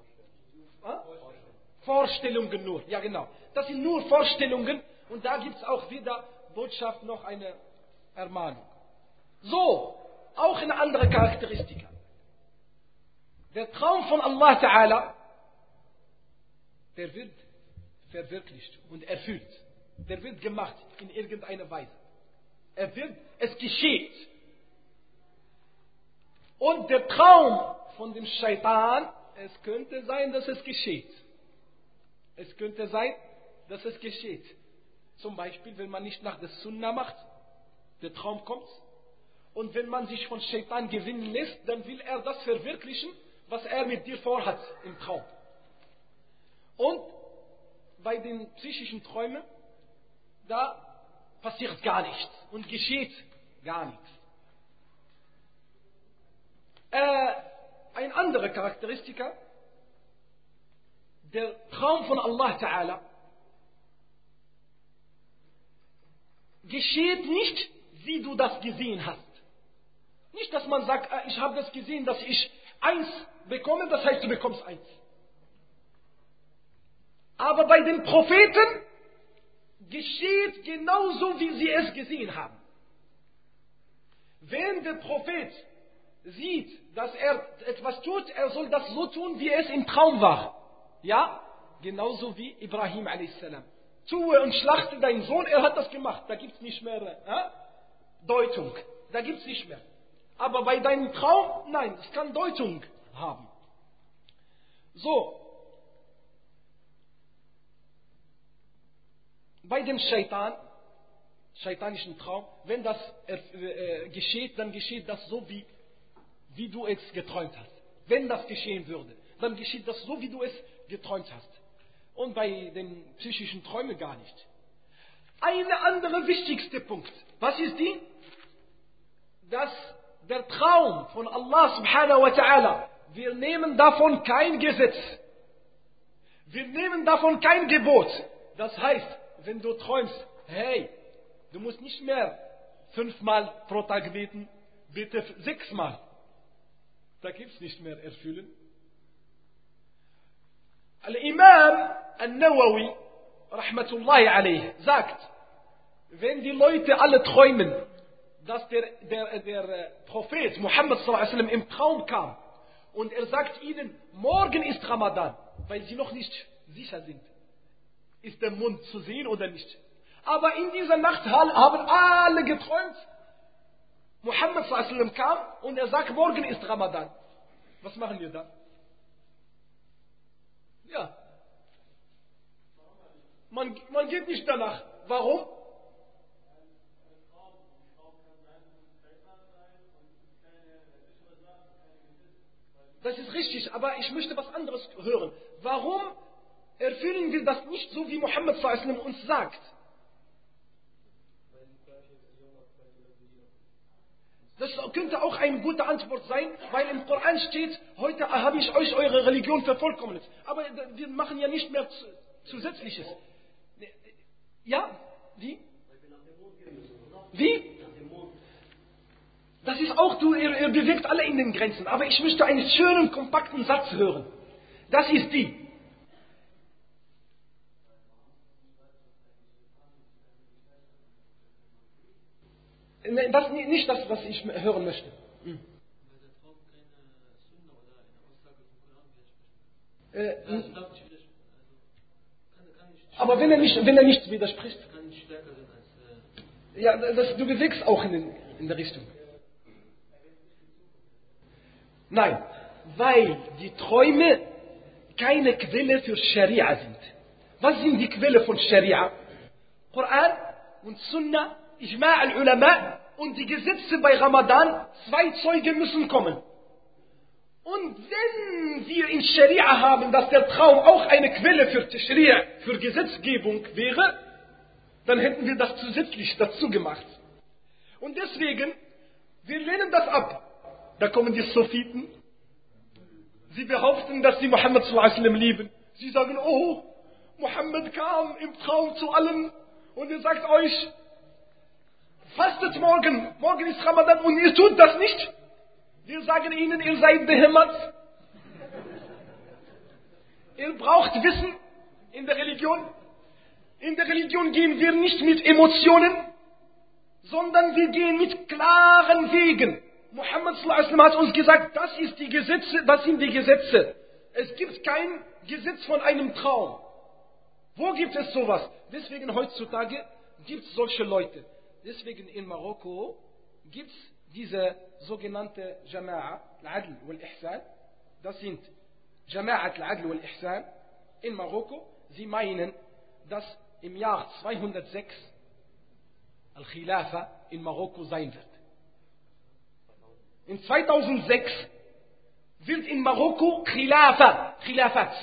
Vorstellungen nur. Ja, genau. Das sind nur Vorstellungen und da gibt es auch weder Botschaft noch eine Ermahnung. So, auch eine andere Charakteristika. Der Traum von Allah Ta'ala, der wird verwirklicht und erfüllt. Der wird gemacht in irgendeiner Weise. Es geschieht. Und der Traum von dem Shaitan, es könnte sein, dass es geschieht. Es könnte sein, dass es geschieht. Zum Beispiel, wenn man nicht nach der Sunna macht, der Traum kommt. Und wenn man sich von Shaitan gewinnen lässt, dann will er das verwirklichen, was er mit dir vorhat im Traum. Und bei den psychischen Träumen, da passiert gar nichts und geschieht gar nichts. Ein anderer Charakteristika, der Traum von Allah Ta'ala, geschieht nicht, wie du das gesehen hast. Nicht, dass man sagt, ich habe das gesehen, dass ich 1 bekomme, das heißt, du bekommst 1. Aber bei den Propheten geschieht genauso, wie sie es gesehen haben. Wenn der Prophet sieht, dass er etwas tut, er soll das so tun, wie es im Traum war. Ja, genauso wie Ibrahim a.s. Tue und schlachte deinen Sohn, er hat das gemacht. Da gibt es nicht mehr Deutung. Da gibt es nicht mehr. Aber bei deinem Traum, nein, es kann Deutung haben. So. Bei dem scheitanischen Traum, wenn das geschieht, dann geschieht das so, wie du es geträumt hast. Wenn das geschehen würde, dann geschieht das so, wie du es geträumt hast. Und bei den psychischen Träumen gar nicht. Eine andere wichtigste Punkt. Was ist die? Dass der Traum von Allah subhanahu wa ta'ala, wir nehmen davon kein Gesetz. Wir nehmen davon kein Gebot. Das heißt, wenn du träumst, hey, du musst nicht mehr 5-mal pro Tag beten, bitte 6-mal. Da gibt es nicht mehr erfüllen. Al-Imam al-Nawawi, rahmatullahi alayh, sagt, wenn die Leute alle träumen, dass der Prophet Muhammad sallallahu alaihi wasallam im Traum kam und er sagt ihnen, morgen ist Ramadan, weil sie noch nicht sicher sind, ist der Mond zu sehen oder nicht. Aber in dieser Nacht haben alle geträumt, Muhammad sallallahu alaihi wasallam kam und er sagt, morgen ist Ramadan. Was machen wir da? Ja. Man geht nicht danach. Warum? Das ist richtig, aber ich möchte was anderes hören. Warum erfüllen wir das nicht so, wie Muhammad sallallahu alaihi wasallam uns sagt? Das könnte auch eine gute Antwort sein, weil im Koran steht, heute habe ich euch eure Religion vervollkommnet. Aber wir machen ja nicht mehr Zusätzliches. Ja? Wie? Wie? Das ist auch, ihr bewegt alle in den Grenzen. Aber ich möchte einen schönen, kompakten Satz hören. Das ist die. Das nicht das, was ich hören möchte. Aber wenn er nicht widerspricht. Ja, du bewegst auch in der Richtung. Nein, weil die Träume keine Quelle für Scharia sind. Was sind die Quelle von Scharia? Koran und Sunna, Ijma' al-Ulama und die Gesetze bei Ramadan. 2 Zeugen müssen kommen. Und wenn wir in Scharia haben, dass der Traum auch eine Quelle für Tashri', für Gesetzgebung wäre, dann hätten wir das zusätzlich dazu gemacht. Und deswegen, wir lehnen das ab. Da kommen die Sufiten. Sie behaupten, dass sie Muhammad sallallahu alaihi wasallam lieben. Sie sagen, oh, Muhammad kam im Traum zu allen und er sagt euch, fastet morgen, morgen ist Ramadan und ihr tut das nicht. Wir sagen ihnen, ihr seid behämmert. Ihr braucht Wissen in der Religion. In der Religion gehen wir nicht mit Emotionen, sondern wir gehen mit klaren Wegen. Muhammad sallallahu alaihi wasallam hat uns gesagt, das sind die Gesetze. Es gibt kein Gesetz von einem Traum. Wo gibt es sowas? Deswegen heutzutage gibt es solche Leute. Deswegen in Marokko gibt es diese sogenannte Jama'a al-Adl wal-Ihsan. Das sind Jama'a al-Adl wal-Ihsan in Marokko. Sie meinen, dass im Jahr 206 Al-Khilafa in Marokko sein wird. In 2006 wird in Marokko Khilafat.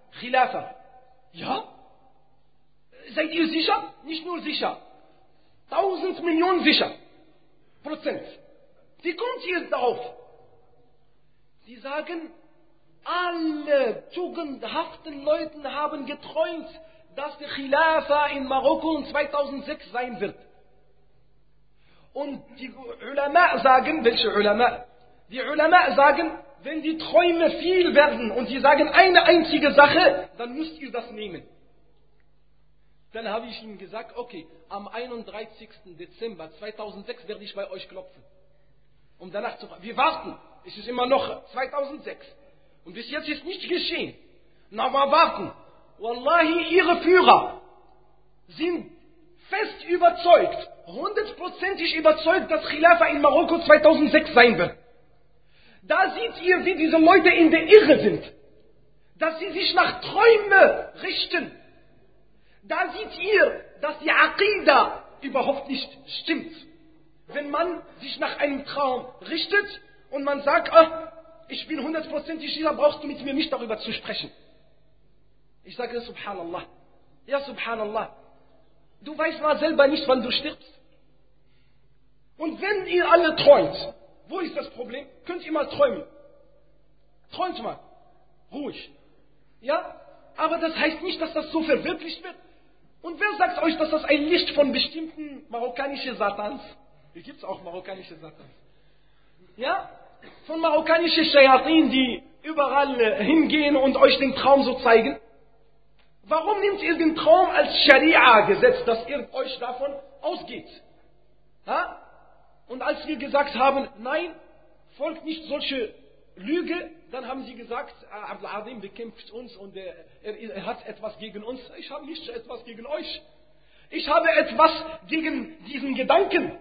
Ja? Seid ihr sicher? Nicht nur sicher. 1000 Millionen sicher. Prozent. Wie kommt ihr darauf? Sie sagen, alle tugendhaften Leute haben geträumt, dass der Khilafa in Marokko in 2006 sein wird. Und die Ulama sagen, welche Ulama? Die Ulama sagen, wenn die Träume viel werden und sie sagen eine einzige Sache, dann müsst ihr das nehmen. Dann habe ich ihnen gesagt, okay, am 31. Dezember 2006 werde ich bei euch klopfen. Um danach zu fragen. Wir warten. Es ist immer noch 2006. Und bis jetzt ist nichts geschehen. Na, mal warten. Wallahi, ihre Führer sind fest überzeugt, 100%ig überzeugt, dass Khilafa in Marokko 2006 sein wird. Da seht ihr, wie diese Leute in der Irre sind. Dass sie sich nach Träumen richten. Da seht ihr, dass die Aqida überhaupt nicht stimmt. Wenn man sich nach einem Traum richtet und man sagt, ach, ich bin 100% sicher, brauchst du mit mir nicht darüber zu sprechen. Ich sage, Subhanallah. Ja, Subhanallah. Du weißt mal selber nicht, wann du stirbst. Und wenn ihr alle träumt, wo ist das Problem? Könnt ihr mal träumen. Träumt mal. Ruhig. Ja? Aber das heißt nicht, dass das so verwirklicht wird. Und wer sagt euch, dass das ein Licht von bestimmten marokkanischen Satans? Hier gibt es auch marokkanische Satans. Ja? Von marokkanischen Shayatin, die überall hingehen und euch den Traum so zeigen. Warum nehmt ihr den Traum als Scharia-Gesetz, dass ihr euch davon ausgeht? Ha? Und als wir gesagt haben, nein, folgt nicht solche Lüge, dann haben sie gesagt, Abdul Azim bekämpft uns und er hat etwas gegen uns. Ich habe nicht etwas gegen euch. Ich habe etwas gegen diesen Gedanken,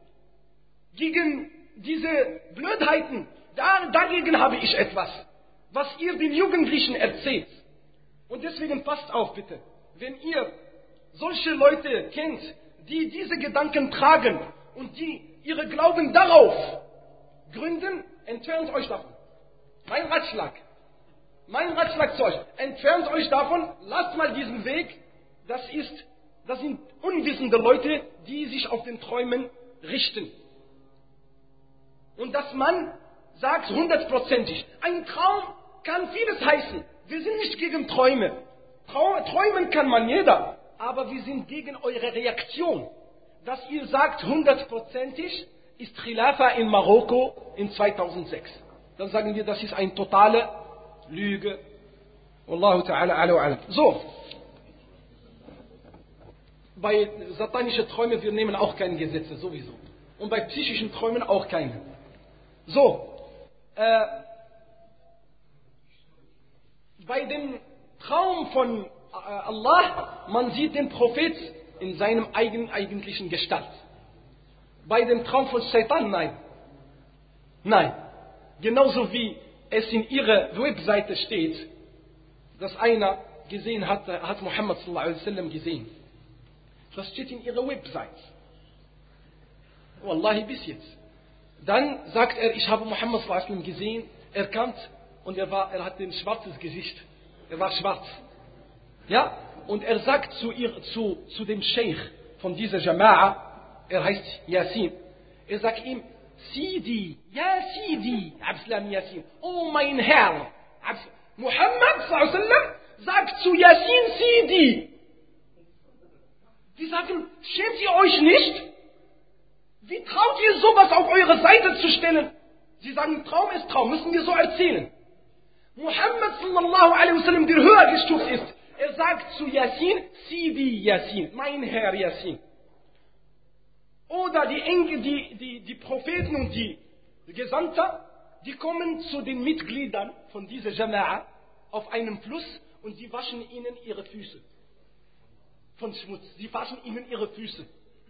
gegen diese Blödheiten. Dagegen habe ich etwas, was ihr den Jugendlichen erzählt. Und deswegen passt auf bitte, wenn ihr solche Leute kennt, die diese Gedanken tragen und die ihre Glauben darauf gründen, entfernt euch davon. Mein Ratschlag zu euch, entfernt euch davon, lasst mal diesen Weg, das sind unwissende Leute, die sich auf den Träumen richten. Und dass man sagt 100%ig, ein Traum kann vieles heißen. Wir sind nicht gegen Träume. Träumen kann man jeder. Aber wir sind gegen eure Reaktion. Dass ihr sagt, 100%ig ist Khilafa in Marokko in 2006. Dann sagen wir, das ist eine totale Lüge. Wallahu ta'ala ala wa'alam. So. Bei satanischen Träumen, wir nehmen auch keine Gesetze, sowieso. Und bei psychischen Träumen auch keine. So. Bei dem Traum von Allah, man sieht den Prophet in seinem eigentlichen Gestalt. Bei dem Traum von Shaitan? Nein. Nein. Genauso wie es in ihrer Webseite steht, dass einer gesehen hat, hat Muhammad sallallahu alaihi wasallam gesehen. Das steht in ihrer Webseite. Wallahi, bis jetzt. Dann sagt er, ich habe Muhammad sallallahu alaihi wasallam gesehen, erkannt, und er hatte ein schwarzes Gesicht. Er war schwarz. Ja? Und er sagt zu dem Sheikh von dieser Jama'a, er heißt Yasin, er sagt ihm, Sidi, ja Sidi, Abslam Yasin, oh mein Herr. Muhammad sallallahu alaihi wasallam sagt zu Yasin Sidi. Die sagen, schämt ihr euch nicht? Wie traut ihr sowas auf eure Seite zu stellen? Sie sagen, Traum ist Traum, müssen wir so erzählen. Muhammad sallallahu alaihi wasallam, der höher gestuft ist, er sagt zu Yasin, Sidi Yasin, mein Herr Yasin. Oder die Engel, die Propheten und die Gesandten, die kommen zu den Mitgliedern von dieser Jama'a auf einem Fluss und sie waschen ihnen ihre Füße von Schmutz. Sie waschen ihnen ihre Füße.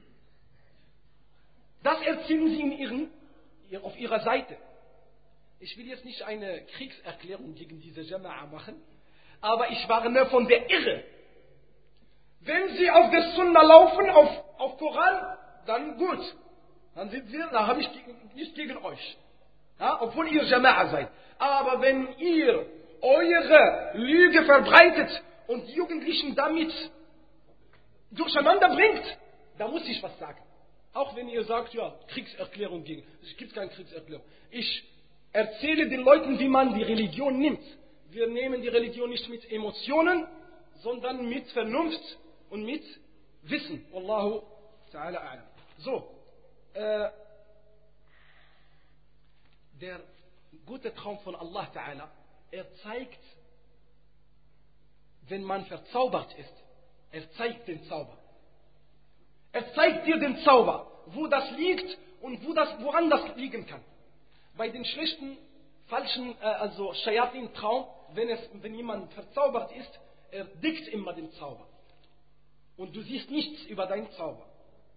Das erzählen sie auf ihrer Seite. Ich will jetzt nicht eine Kriegserklärung gegen diese Jama'a machen, aber ich warne von der Irre. Wenn sie auf der Sunna laufen, auf Koran, dann gut. Dann habe ich nichts gegen euch. Ja, obwohl ihr Jama'a seid. Aber wenn ihr eure Lüge verbreitet und die Jugendlichen damit durcheinander bringt, da muss ich was sagen. Auch wenn ihr sagt, ja, Kriegserklärung gegen. Es gibt keine Kriegserklärung. Ich erzähle den Leuten, wie man die Religion nimmt. Wir nehmen die Religion nicht mit Emotionen, sondern mit Vernunft und mit Wissen. Wallahu ta'ala a'lam. So, der gute Traum von Allah ta'ala, er zeigt, wenn man verzaubert ist, er zeigt den Zauber. Er zeigt dir den Zauber, wo das liegt und woran das liegen kann. Bei den schlechten, falschen, also Shayatin-Traum, wenn jemand verzaubert ist, er deckt immer den Zauber. Und du siehst nichts über deinen Zauber.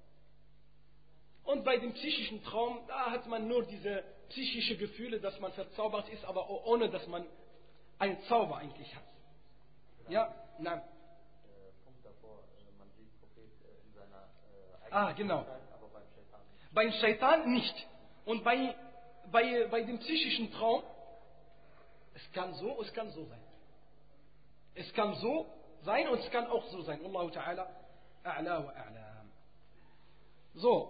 Und bei dem psychischen Traum, da hat man nur diese psychische Gefühle, dass man verzaubert ist, aber ohne, dass man einen Zauber eigentlich hat. Ja, nein. Punkt davor, man sieht Prophet in seiner Genau. aber beim Shaitan nicht. Beim Shaitan nicht. Und bei dem psychischen Traum, es kann so, es kann so sein. Es kann so sein und es kann auch so sein. Allahu ta'ala, a'la wa a'lam. So,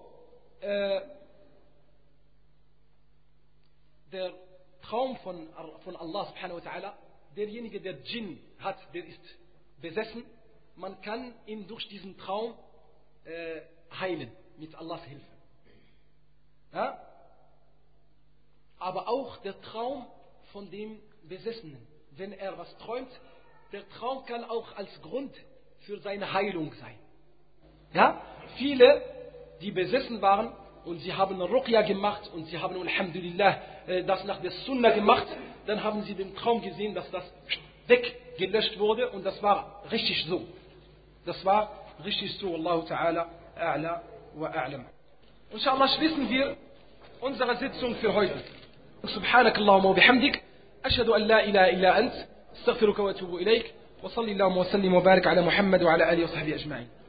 der Traum von Allah subhanahu wa ta'ala, derjenige, der Djinn hat, der ist besessen, man kann ihn durch diesen Traum heilen, mit Allahs Hilfe. Ja? Aber auch der Traum von dem Besessenen, wenn er was träumt, der Traum kann auch als Grund für seine Heilung sein. Ja? Viele, die besessen waren und sie haben Ruqya gemacht und sie haben, Alhamdulillah, das nach der Sunna gemacht, dann haben sie den Traum gesehen, dass das weggelöscht wurde und das war richtig so. Das war richtig so. Allahu ta'ala, a'la wa a'lam. Inshallah schließen wir unsere Sitzung für heute. سبحانك اللهم وبحمدك أشهد أن لا إله إلا أنت استغفرك وأتوب إليك وصلي اللهم وسلم وبارك على محمد وعلى آله وصحبه أجمعين.